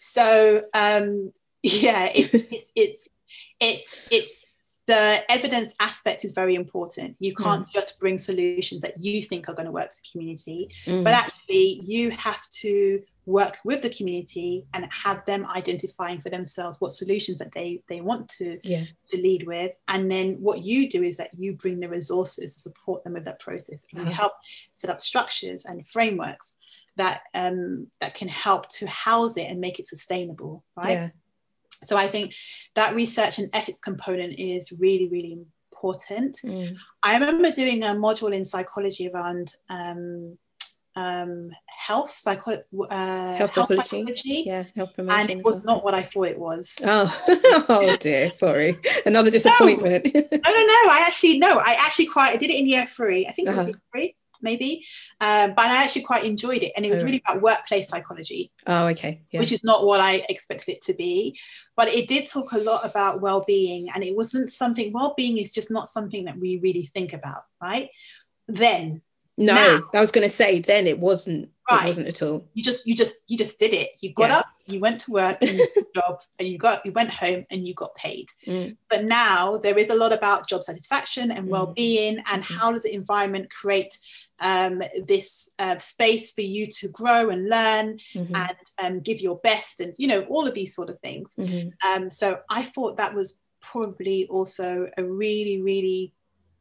So um, yeah, it's it's it's it's it's the evidence aspect is very important. You can't mm. just bring solutions that you think are going to work to the community, mm. but actually you have to work with the community and have them identifying for themselves what solutions that they they want to yeah. to lead with. And then what you do is that you bring the resources to support them with that process. And you help set up structures and frameworks that um, that can help to house it and make it sustainable, right? Yeah. So I think that research and ethics component is really, really important. Mm. I remember doing a module in psychology around um, um, health, psycho- uh, health, health psychology. psychology. Yeah, health promotion. And it was not what I thought it was. Oh, oh dear, sorry. Another disappointment. No, no, no, no. I actually, no, I actually quite, I did it in year three. I think it was uh-huh. year three. Maybe, um, but I actually quite enjoyed it, and it was oh, really about workplace psychology. Oh, okay, yeah. Which is not what I expected it to be, but it did talk a lot about well-being, and it wasn't something. Well-being is just not something that we really think about, right? Then, no, now, I was going to say then it wasn't. Right. It wasn't at all. You just, you just, you just did it. You got yeah. up, you went to work, and you did your job, and you got, you went home, and you got paid. Mm. But now there is a lot about job satisfaction and well-being, mm. and mm-hmm. how does the environment create um, this uh, space for you to grow and learn mm-hmm. and um, give your best, and you know all of these sort of things. Mm-hmm. Um, so I thought that was probably also a really, really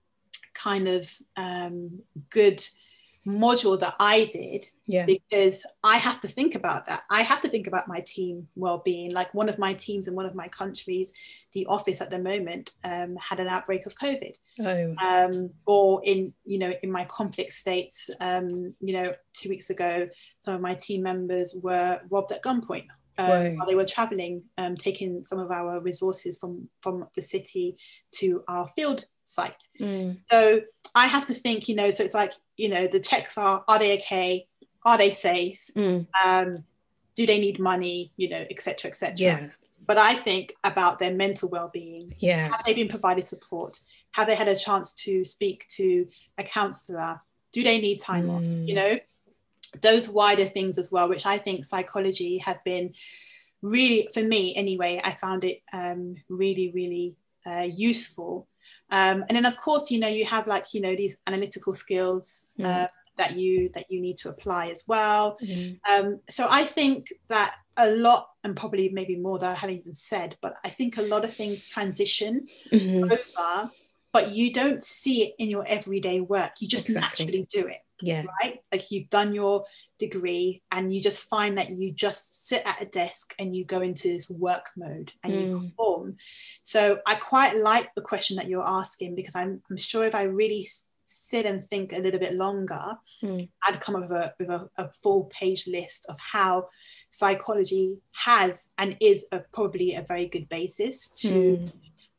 kind of um, good module that I did, yeah. because I have to think about that. I have to think about my team well-being. Like one of my teams in one of my countries, the office at the moment um, had an outbreak of COVID. Oh. Um, or in, you know, in my conflict states, um, you know, two weeks ago, some of my team members were robbed at gunpoint. Um, while they were traveling, um, taking some of our resources from, from the city to our field site. Mm. So I have to think, you know, so it's like, you know, the checks are, are they okay? Are they safe? Mm. Um, do they need money? You know, et cetera, et cetera. Yeah. But I think about their mental well-being. Yeah. Have they been provided support? Have they had a chance to speak to a counsellor? Do they need time mm. off? You know, those wider things as well, which I think psychology have been really, for me anyway, I found it um, really, really uh, useful. Um, and then of course, you know, you have like, you know, these analytical skills mm. uh, that you that you need to apply as well. Mm. Um, so I think that a lot, and probably maybe more that I haven't even said, but I think a lot of things transition mm-hmm. over, but you don't see it in your everyday work. You just exactly. naturally do it. Yeah. Right? Like you've done your degree and you just find that you just sit at a desk and you go into this work mode and mm. you perform. So I quite like the question that you're asking, because I'm, I'm sure if I really sit and think a little bit longer, mm. I'd come up with, a, with a, a full page list of how psychology has and is a, probably a very good basis to mm.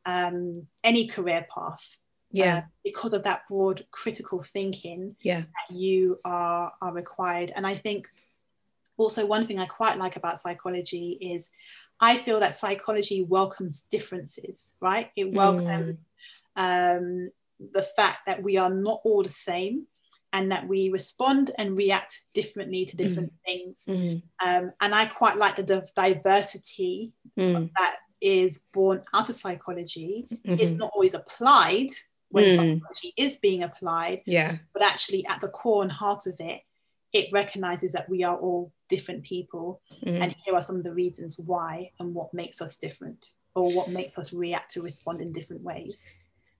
um, any career path. Yeah, uh, because of that broad critical thinking yeah. that you are are required. And I think also one thing I quite like about psychology is I feel that psychology welcomes differences, right? It welcomes mm. um, the fact that we are not all the same and that we respond and react differently to different mm. things. Mm. Um, and I quite like the diversity mm. that is born out of psychology. Mm-hmm. It's not always applied when mm. psychology is being applied, yeah. but actually at the core and heart of it, it recognizes that we are all different people mm. and here are some of the reasons why and what makes us different, or what makes us react to respond in different ways.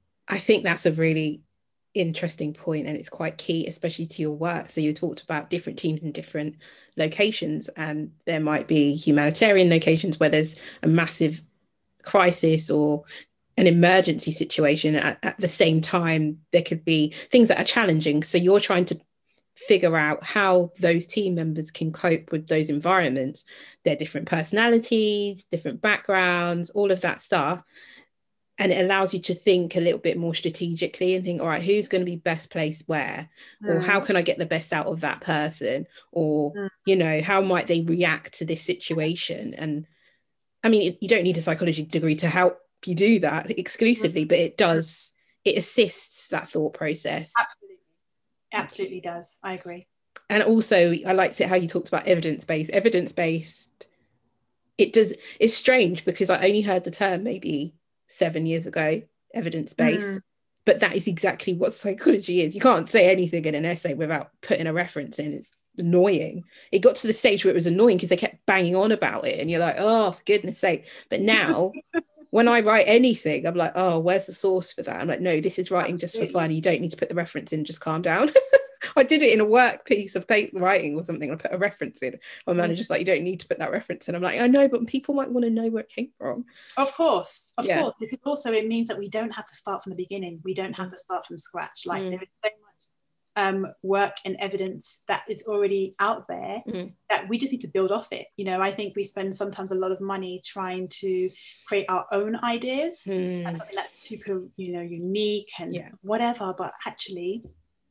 I think that's a really interesting point, and it's quite key, especially to your work. So you talked about different teams in different locations, and there might be humanitarian locations where there's a massive crisis or an emergency situation. At, at the same time, there could be things that are challenging. So you're trying to figure out how those team members can cope with those environments, their different personalities, different backgrounds, all of that stuff. and it allows you to think a little bit more strategically and think, all right, who's going to be best placed where, mm. or how can I get the best out of that person, or mm. you know, how might they react to this situation? And I mean, you don't need a psychology degree to help you do that exclusively, mm. but it does, it assists that thought process. Absolutely, absolutely does. I agree. And also, I liked it how you talked about evidence-based. Evidence-based, it does, it's strange because I only heard the term maybe seven years ago, evidence-based, mm. but that is exactly what psychology is. You can't say anything in an essay without putting a reference in. It's annoying. It got to the stage where it was annoying because they kept banging on about it, and you're like, oh, for goodness sake. But now when I write anything, I'm like, oh, where's the source for that? I'm like, no, this is writing Absolutely. Just for fun. You don't need to put the reference in, just calm down. I did it in a work piece of paper writing or something. I put a reference in. My manager's like, you don't need to put that reference in. I'm like, I know, but people might want to know where it came from. Of course, of yeah. course. Because also it means that we don't have to start from the beginning. We don't have to start from scratch. Like mm. there is so much um, work and evidence that is already out there mm. that we just need to build off it. You know, I think we spend sometimes a lot of money trying to create our own ideas. Mm. That's something that's super, you know, unique and yeah. whatever, but actually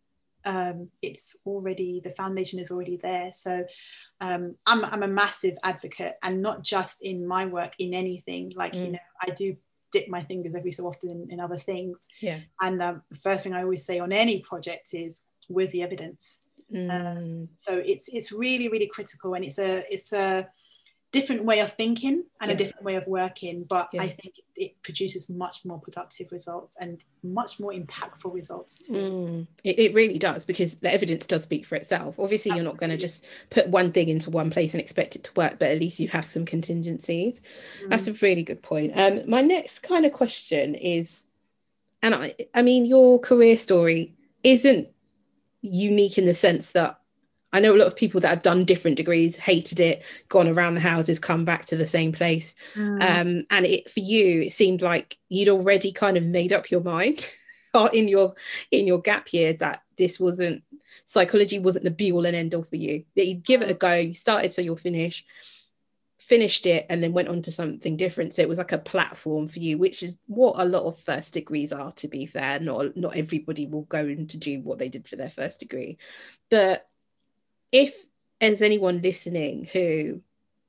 um it's already, the foundation is already there. So um I'm, I'm a massive advocate, and not just in my work, in anything, like mm. you know, I do dip my fingers every so often in, in other things, yeah and um, the first thing I always say on any project is, where's the evidence? mm. um, so it's it's really really critical, and it's a it's a different way of thinking and yeah. a different way of working, but yeah. I think it produces much more productive results and much more impactful results too. Mm. It, it really does, because the evidence does speak for itself. Obviously, Absolutely. You're not going to just put one thing into one place and expect it to work, but at least you have some contingencies. Mm. That's a really good point. Um, my next kind of question is, and I, I mean, your career story isn't unique in the sense that I know a lot of people that have done different degrees, hated it, gone around the houses, come back to the same place. Mm. Um, and it, for you, it seemed like you'd already kind of made up your mind in your in your gap year that this wasn't, psychology wasn't the be all and end all for you. That you'd give it a go, you started so you'll finish, finished it, and then went on to something different. So it was like a platform for you, which is what a lot of first degrees are, to be fair. Not, not everybody will go in to do what they did for their first degree. But if there's anyone listening who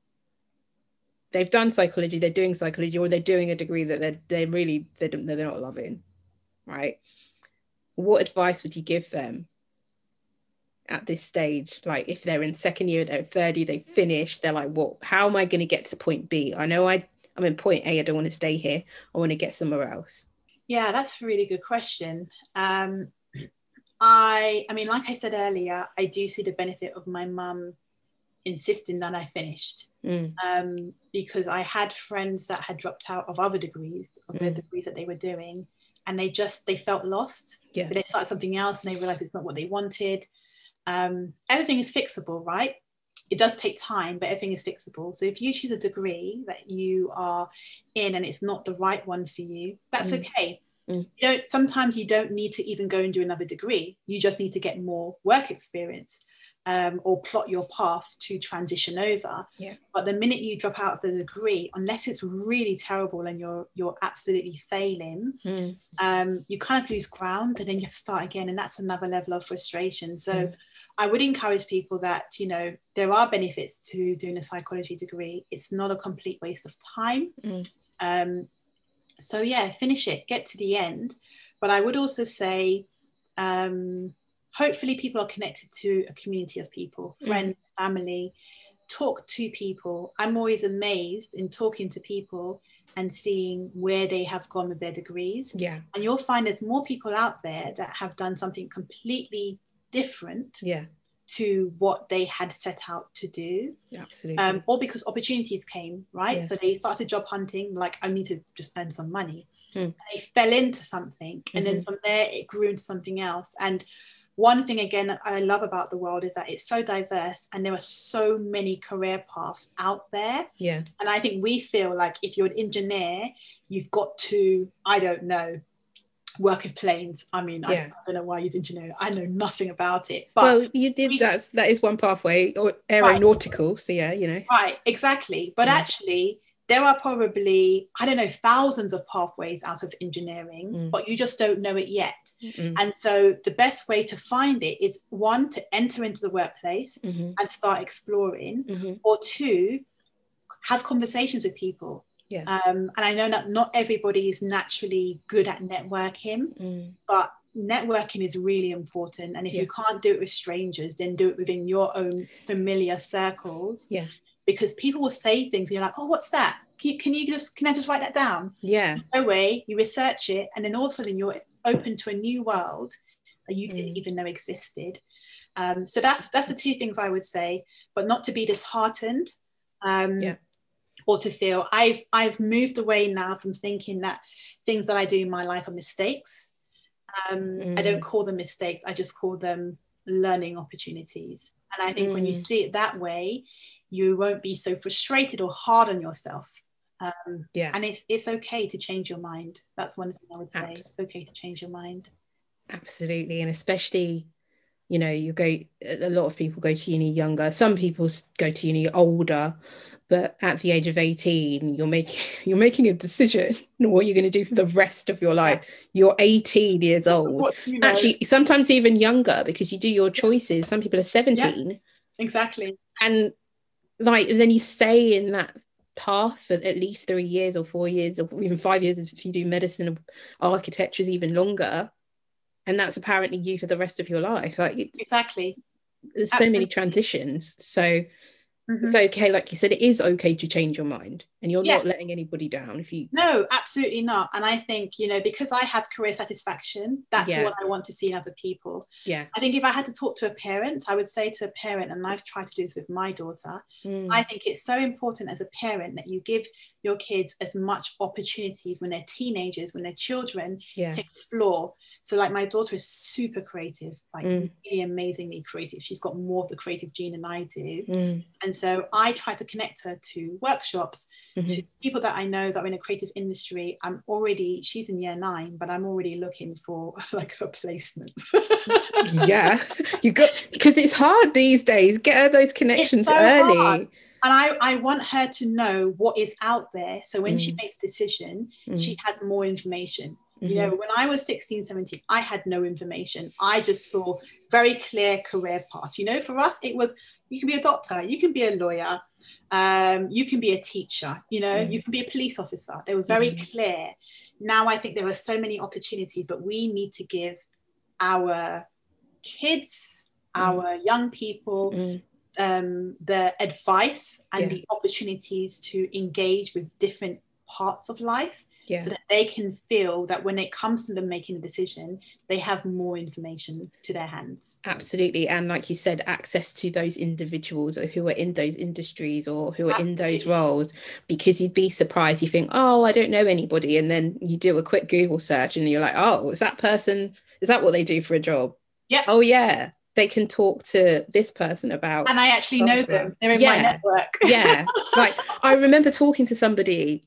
they've done psychology, they're doing psychology, or they're doing a degree that they're, they're really, they're, they're not loving, right? What advice would you give them at this stage? Like if they're in second year, they're third year, they finished, they're like, what, how am I going to get to point B? I know I, I'm in point A, I don't want to stay here, I want to get somewhere else. Yeah, that's a really good question. Um, I, I mean, like I said earlier, I do see the benefit of my mum insisting that I finished, mm. um, because I had friends that had dropped out of other degrees, of mm. the degrees that they were doing, and they just, they felt lost. Yeah. But they started something else and they realized it's not what they wanted. Um, everything is fixable, right? It does take time, but everything is fixable. So if you choose a degree that you are in and it's not the right one for you, that's mm. okay. Mm. You know, sometimes you don't need to even go and do another degree. You just need to get more work experience, um, or plot your path to transition over. Yeah. But the minute you drop out of the degree, unless it's really terrible and you're you're absolutely failing, mm. um, you kind of lose ground, and then you have to start again, and that's another level of frustration. So mm. I would encourage people that, you know, there are benefits to doing a psychology degree. It's not a complete waste of time. Mm. Um, So yeah, finish it, get to the end. But I would also say, um, hopefully people are connected to a community of people, friends, mm. family, talk to people. I'm always amazed in talking to people and seeing where they have gone with their degrees. Yeah. And you'll find there's more people out there that have done something completely different. Yeah. To what they had set out to do. Absolutely. Um, or because opportunities came, right? Yeah. So they started job hunting, like, I need to just earn some money. Hmm. And they fell into something. And mm-hmm. then from there, it grew into something else. And one thing, again, I love about the world is that it's so diverse and there are so many career paths out there. Yeah. And I think we feel like if you're an engineer, you've got to, I don't know, work with planes. I mean, yeah. I, I don't know why you're engineer. I know nothing about it. But well, you did we, that. That is one pathway, or aeronautical. Right. So yeah, you know. Right, exactly. But yeah. actually, there are probably, I don't know, thousands of pathways out of engineering, mm. but you just don't know it yet. Mm-mm. And so the best way to find it is, one, to enter into the workplace mm-hmm. and start exploring, mm-hmm. or two, have conversations with people. Yeah. Um, and I know that not everybody is naturally good at networking, mm. but networking is really important. And if yeah. you can't do it with strangers, then do it within your own familiar circles. Yeah. Because people will say things and you're like, oh, what's that? Can you, can you just, can I just write that down? Yeah. No way, you research it, and then all of a sudden you're open to a new world that you mm. didn't even know existed. Um, so that's that's the two things I would say, but not to be disheartened, um, yeah. or to feel. I've I've moved away now from thinking that things that I do in my life are mistakes. Um, mm. I don't call them mistakes, I just call them learning opportunities. And I think mm. when you see it that way, you won't be so frustrated or hard on yourself. Um, yeah. And it's it's okay to change your mind. That's one thing I would say. Abs- it's okay to change your mind. Absolutely. And especially, you know, you go, a lot of people go to uni younger. Some people go to uni older, but at the age of eighteen, you're making you're making a decision on what you're going to do for the rest of your life. Yeah. You're eighteen years old. What do you know? Actually, sometimes even younger, because you do your choices. Some people are seventeen. Yeah, exactly. And like, and then you stay in that path for at least three years or four years or even five years if you do medicine or architecture is even longer. And that's apparently you for the rest of your life. Like it's, exactly. There's Absolutely. So many transitions. So mm-hmm. it's okay, like you said, it is okay to change your mind, and you're yeah. not letting anybody down if you no absolutely not. And I think, you know, because I have career satisfaction, that's yeah. what I want to see in other people. Yeah, I think if I had to talk to a parent, I would say to a parent, and I've tried to do this with my daughter, mm. I think it's so important as a parent that you give your kids as much opportunities when they're teenagers, when they're children, yeah. to explore. So like my daughter is super creative, like mm. really amazingly creative. She's got more of the creative gene than I do. Mm. And so I try to connect her to workshops, mm-hmm. to people that I know that are in a creative industry. I'm already, she's in year nine, but I'm already looking for like a placement. Yeah, you got, because it's hard these days. Get her those connections so early. Hard. And I, I want her to know what is out there. So when mm. she makes a decision, mm. she has more information. Mm-hmm. You know, when I was sixteen, seventeen, I had no information. I just saw very clear career paths. You know, for us, it was, you can be a doctor, you can be a lawyer, um, you can be a teacher, you know, mm. you can be a police officer. They were very mm. clear. Now I think there are so many opportunities, but we need to give our kids, mm. our young people, mm. um, the advice and yeah. the opportunities to engage with different parts of life. Yeah. So that they can feel that when it comes to them making a decision, they have more information to their hands. Absolutely. And like you said, access to those individuals who are in those industries or who are Absolutely. In those roles, because you'd be surprised. You think, oh, I don't know anybody. And then you do a quick Google search and you're like, oh, is that person, is that what they do for a job? Yeah. Oh, yeah. They can talk to this person about. And I actually know them. They're in yeah. my network. Yeah. Like I remember talking to somebody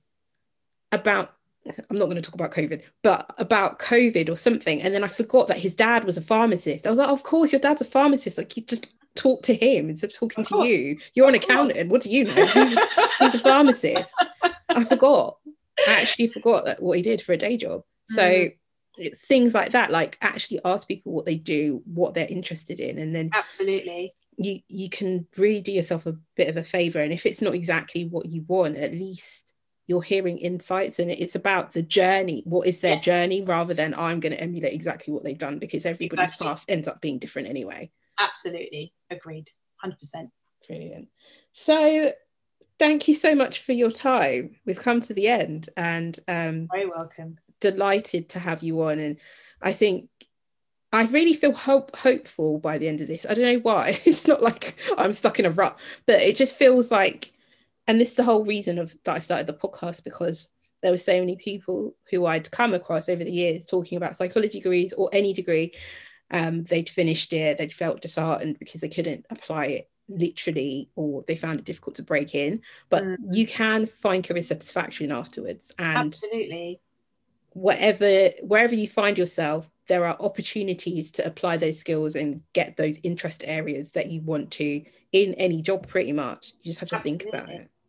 about, I'm not going to talk about COVID, but about COVID or something. And then I forgot that his dad was a pharmacist. I was like, oh, of course, your dad's a pharmacist. Like, you just talk to him instead of talking of to you. You're an accountant. What do you know? He's, he's a pharmacist. I forgot. I actually forgot that what he did for a day job. So mm. things like that, like actually ask people what they do, what they're interested in. And then absolutely you, you can really do yourself a bit of a favor. And if it's not exactly what you want, at least you're hearing insights, and it's about the journey. What is their yes. journey, rather than I'm going to emulate exactly what they've done, because everybody's exactly. path ends up being different anyway. Absolutely. Agreed. one hundred percent. Brilliant. So thank you so much for your time. We've come to the end, and um, very welcome. Delighted to have you on. And I think I really feel hope hopeful by the end of this. I don't know why. It's not like I'm stuck in a rut, but it just feels like, and this is the whole reason of that I started the podcast, because there were so many people who I'd come across over the years talking about psychology degrees or any degree. Um, they'd finished it, they'd felt disheartened because they couldn't apply it literally, or they found it difficult to break in. But mm-hmm. you can find career satisfaction afterwards. And absolutely. Whatever, wherever you find yourself, there are opportunities to apply those skills and get those interest areas that you want to in any job, pretty much. You just have to Absolutely. Think about it.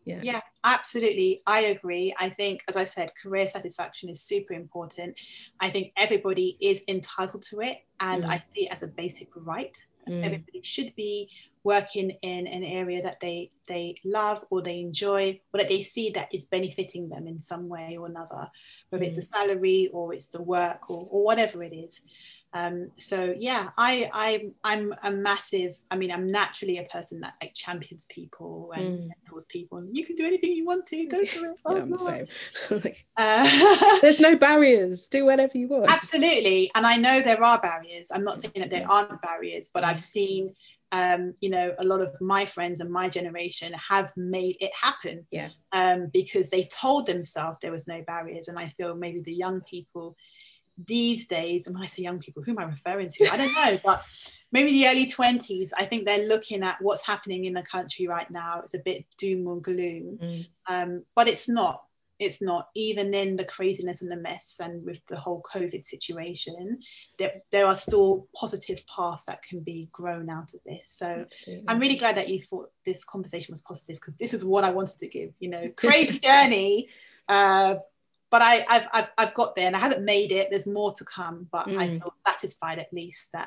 Yeah. Yeah, absolutely. I agree. I think, as I said, career satisfaction is super important. I think everybody is entitled to it, and mm. I see it as a basic right. Mm. Everybody should be working in an area that they they love or they enjoy, or that they see that is benefiting them in some way or another, whether mm. it's the salary or it's the work or, or whatever it is. Um, so yeah, I, I, I'm a massive, I mean, I'm naturally a person that like champions people and mm. mentors people, and you can do anything you want to, go for it. Oh, yeah, I'm the same. like, uh, there's no barriers, do whatever you want. Absolutely. And I know there are barriers. I'm not saying that there aren't barriers, but mm. I've seen, um, you know, a lot of my friends and my generation have made it happen. Yeah. Um, because they told themselves there was no barriers. And I feel maybe the young people these days, and when I say young people, who am I referring to? I don't know, but maybe the early twenties, I think they're looking at what's happening in the country right now. It's a bit doom and gloom, mm. um, but it's not. It's not. Even in the craziness and the mess, and with the whole COVID situation, there, there are still positive paths that can be grown out of this. So Absolutely. I'm really glad that you thought this conversation was positive, because this is what I wanted to give, you know, crazy journey. Uh, But I, I've, I've, I've got there, and I haven't made it. There's more to come, but mm. I feel satisfied at least that,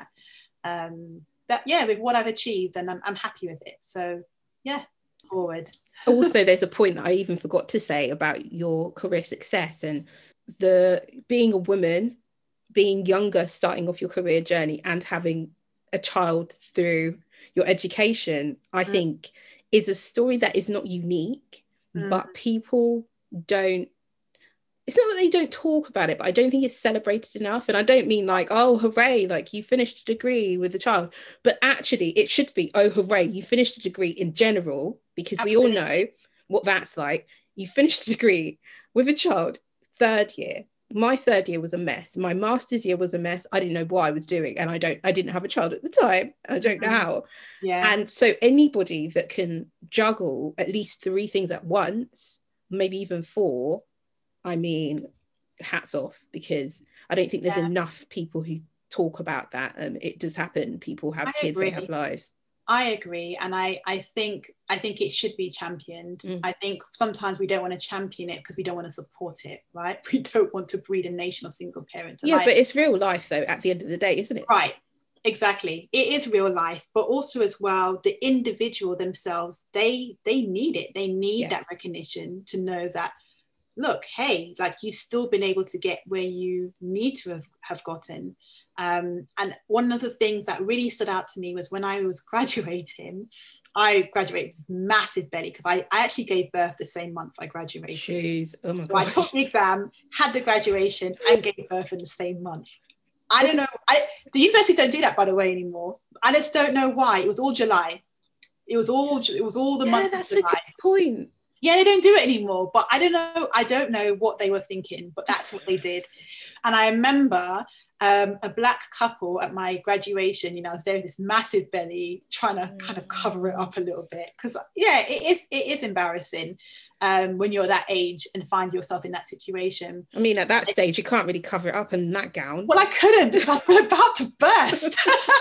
um, that yeah, with what I've achieved, and I'm, I'm happy with it. So yeah, forward. Also, there's a point that I even forgot to say about your career success and the being a woman, being younger, starting off your career journey, and having a child through your education. I mm. think is a story that is not unique, mm. but people don't. It's not that they don't talk about it, but I don't think it's celebrated enough. And I don't mean like, oh, hooray, like you finished a degree with a child. But actually, it should be, oh, hooray, you finished a degree in general, because Absolutely. We all know what that's like. You finished a degree with a child, third year. My third year was a mess. My master's year was a mess. I didn't know what I was doing. And I don't, I didn't have a child at the time. I don't know how. Yeah. And so anybody that can juggle at least three things at once, maybe even four, I mean, hats off, because I don't think there's yeah. enough people who talk about that. Um, it does happen. People have I kids, agree. They have lives. I agree. And I, I think I think it should be championed. Mm. I think sometimes we don't want to champion it because we don't want to support it, right? We don't want to breed a nation of single parents. And yeah, I, but it's real life though, at the end of the day, isn't it? Right. Exactly. It is real life, but also as well, the individual themselves, they they need it. They need yeah. that recognition to know that, look, hey, like you've still been able to get where you need to have, have gotten. Um, and one of the things that really stood out to me was when I was graduating, I graduated with this massive belly, because I, I actually gave birth the same month I graduated. Jeez. Oh my so gosh. I took the exam, had the graduation, and gave birth in the same month. I don't know. I, the universities don't do that, by the way, anymore. I just don't know why. It was all July. It was all, it was all the yeah, month that's of July. A good point. Yeah, they don't do it anymore, but I don't know. I don't know what they were thinking, but that's what they did. And I remember um, a black couple at my graduation, you know, I was there with this massive belly trying to mm. kind of cover it up a little bit. Because yeah, it is, it is embarrassing um, when you're that age and find yourself in that situation. I mean, at that stage, you can't really cover it up in that gown. Well, I couldn't, because I was about to burst.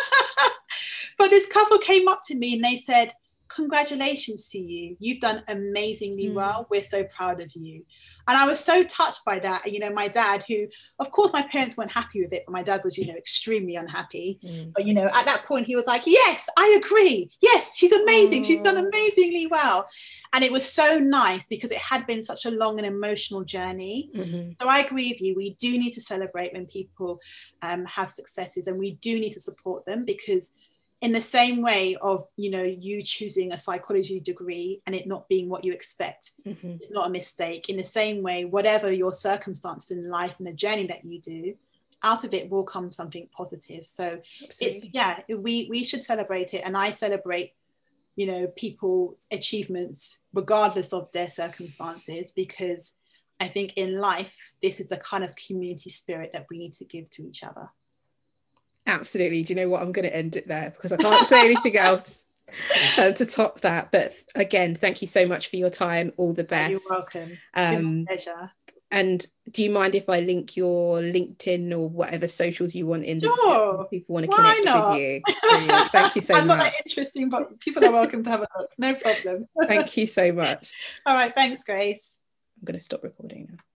But this couple came up to me and they said, congratulations to you. You've done amazingly mm. well. We're so proud of you. And I was so touched by that. You know, my dad, who, of course, my parents weren't happy with it, but my dad was, you know, extremely unhappy. Mm. But, you know, at that point, he was like, yes, I agree. Yes, she's amazing. Oh. She's done amazingly well. And it was so nice because it had been such a long and emotional journey. Mm-hmm. So I agree with you. We do need to celebrate when people um, have successes, and we do need to support them, because in the same way of, you know, you choosing a psychology degree and it not being what you expect, mm-hmm. it's not a mistake. In the same way, whatever your circumstances in life and the journey that you do, out of it will come something positive. So Absolutely. It's, yeah, we, we should celebrate it. And I celebrate, you know, people's achievements regardless of their circumstances, because I think in life, this is the kind of community spirit that we need to give to each other. Absolutely. Do you know what? I'm going to end it there, because I can't say anything else um, to top that. But again, thank you so much for your time. All the best. You're welcome. Um, pleasure. And do you mind if I link your LinkedIn or whatever socials you want in the Sure. description if people want to Why connect not? with you? Brilliant. Thank you so I'm much. not that interesting, but people are welcome to have a look. No problem. Thank you so much. All right. Thanks, Grace. I'm going to stop recording now.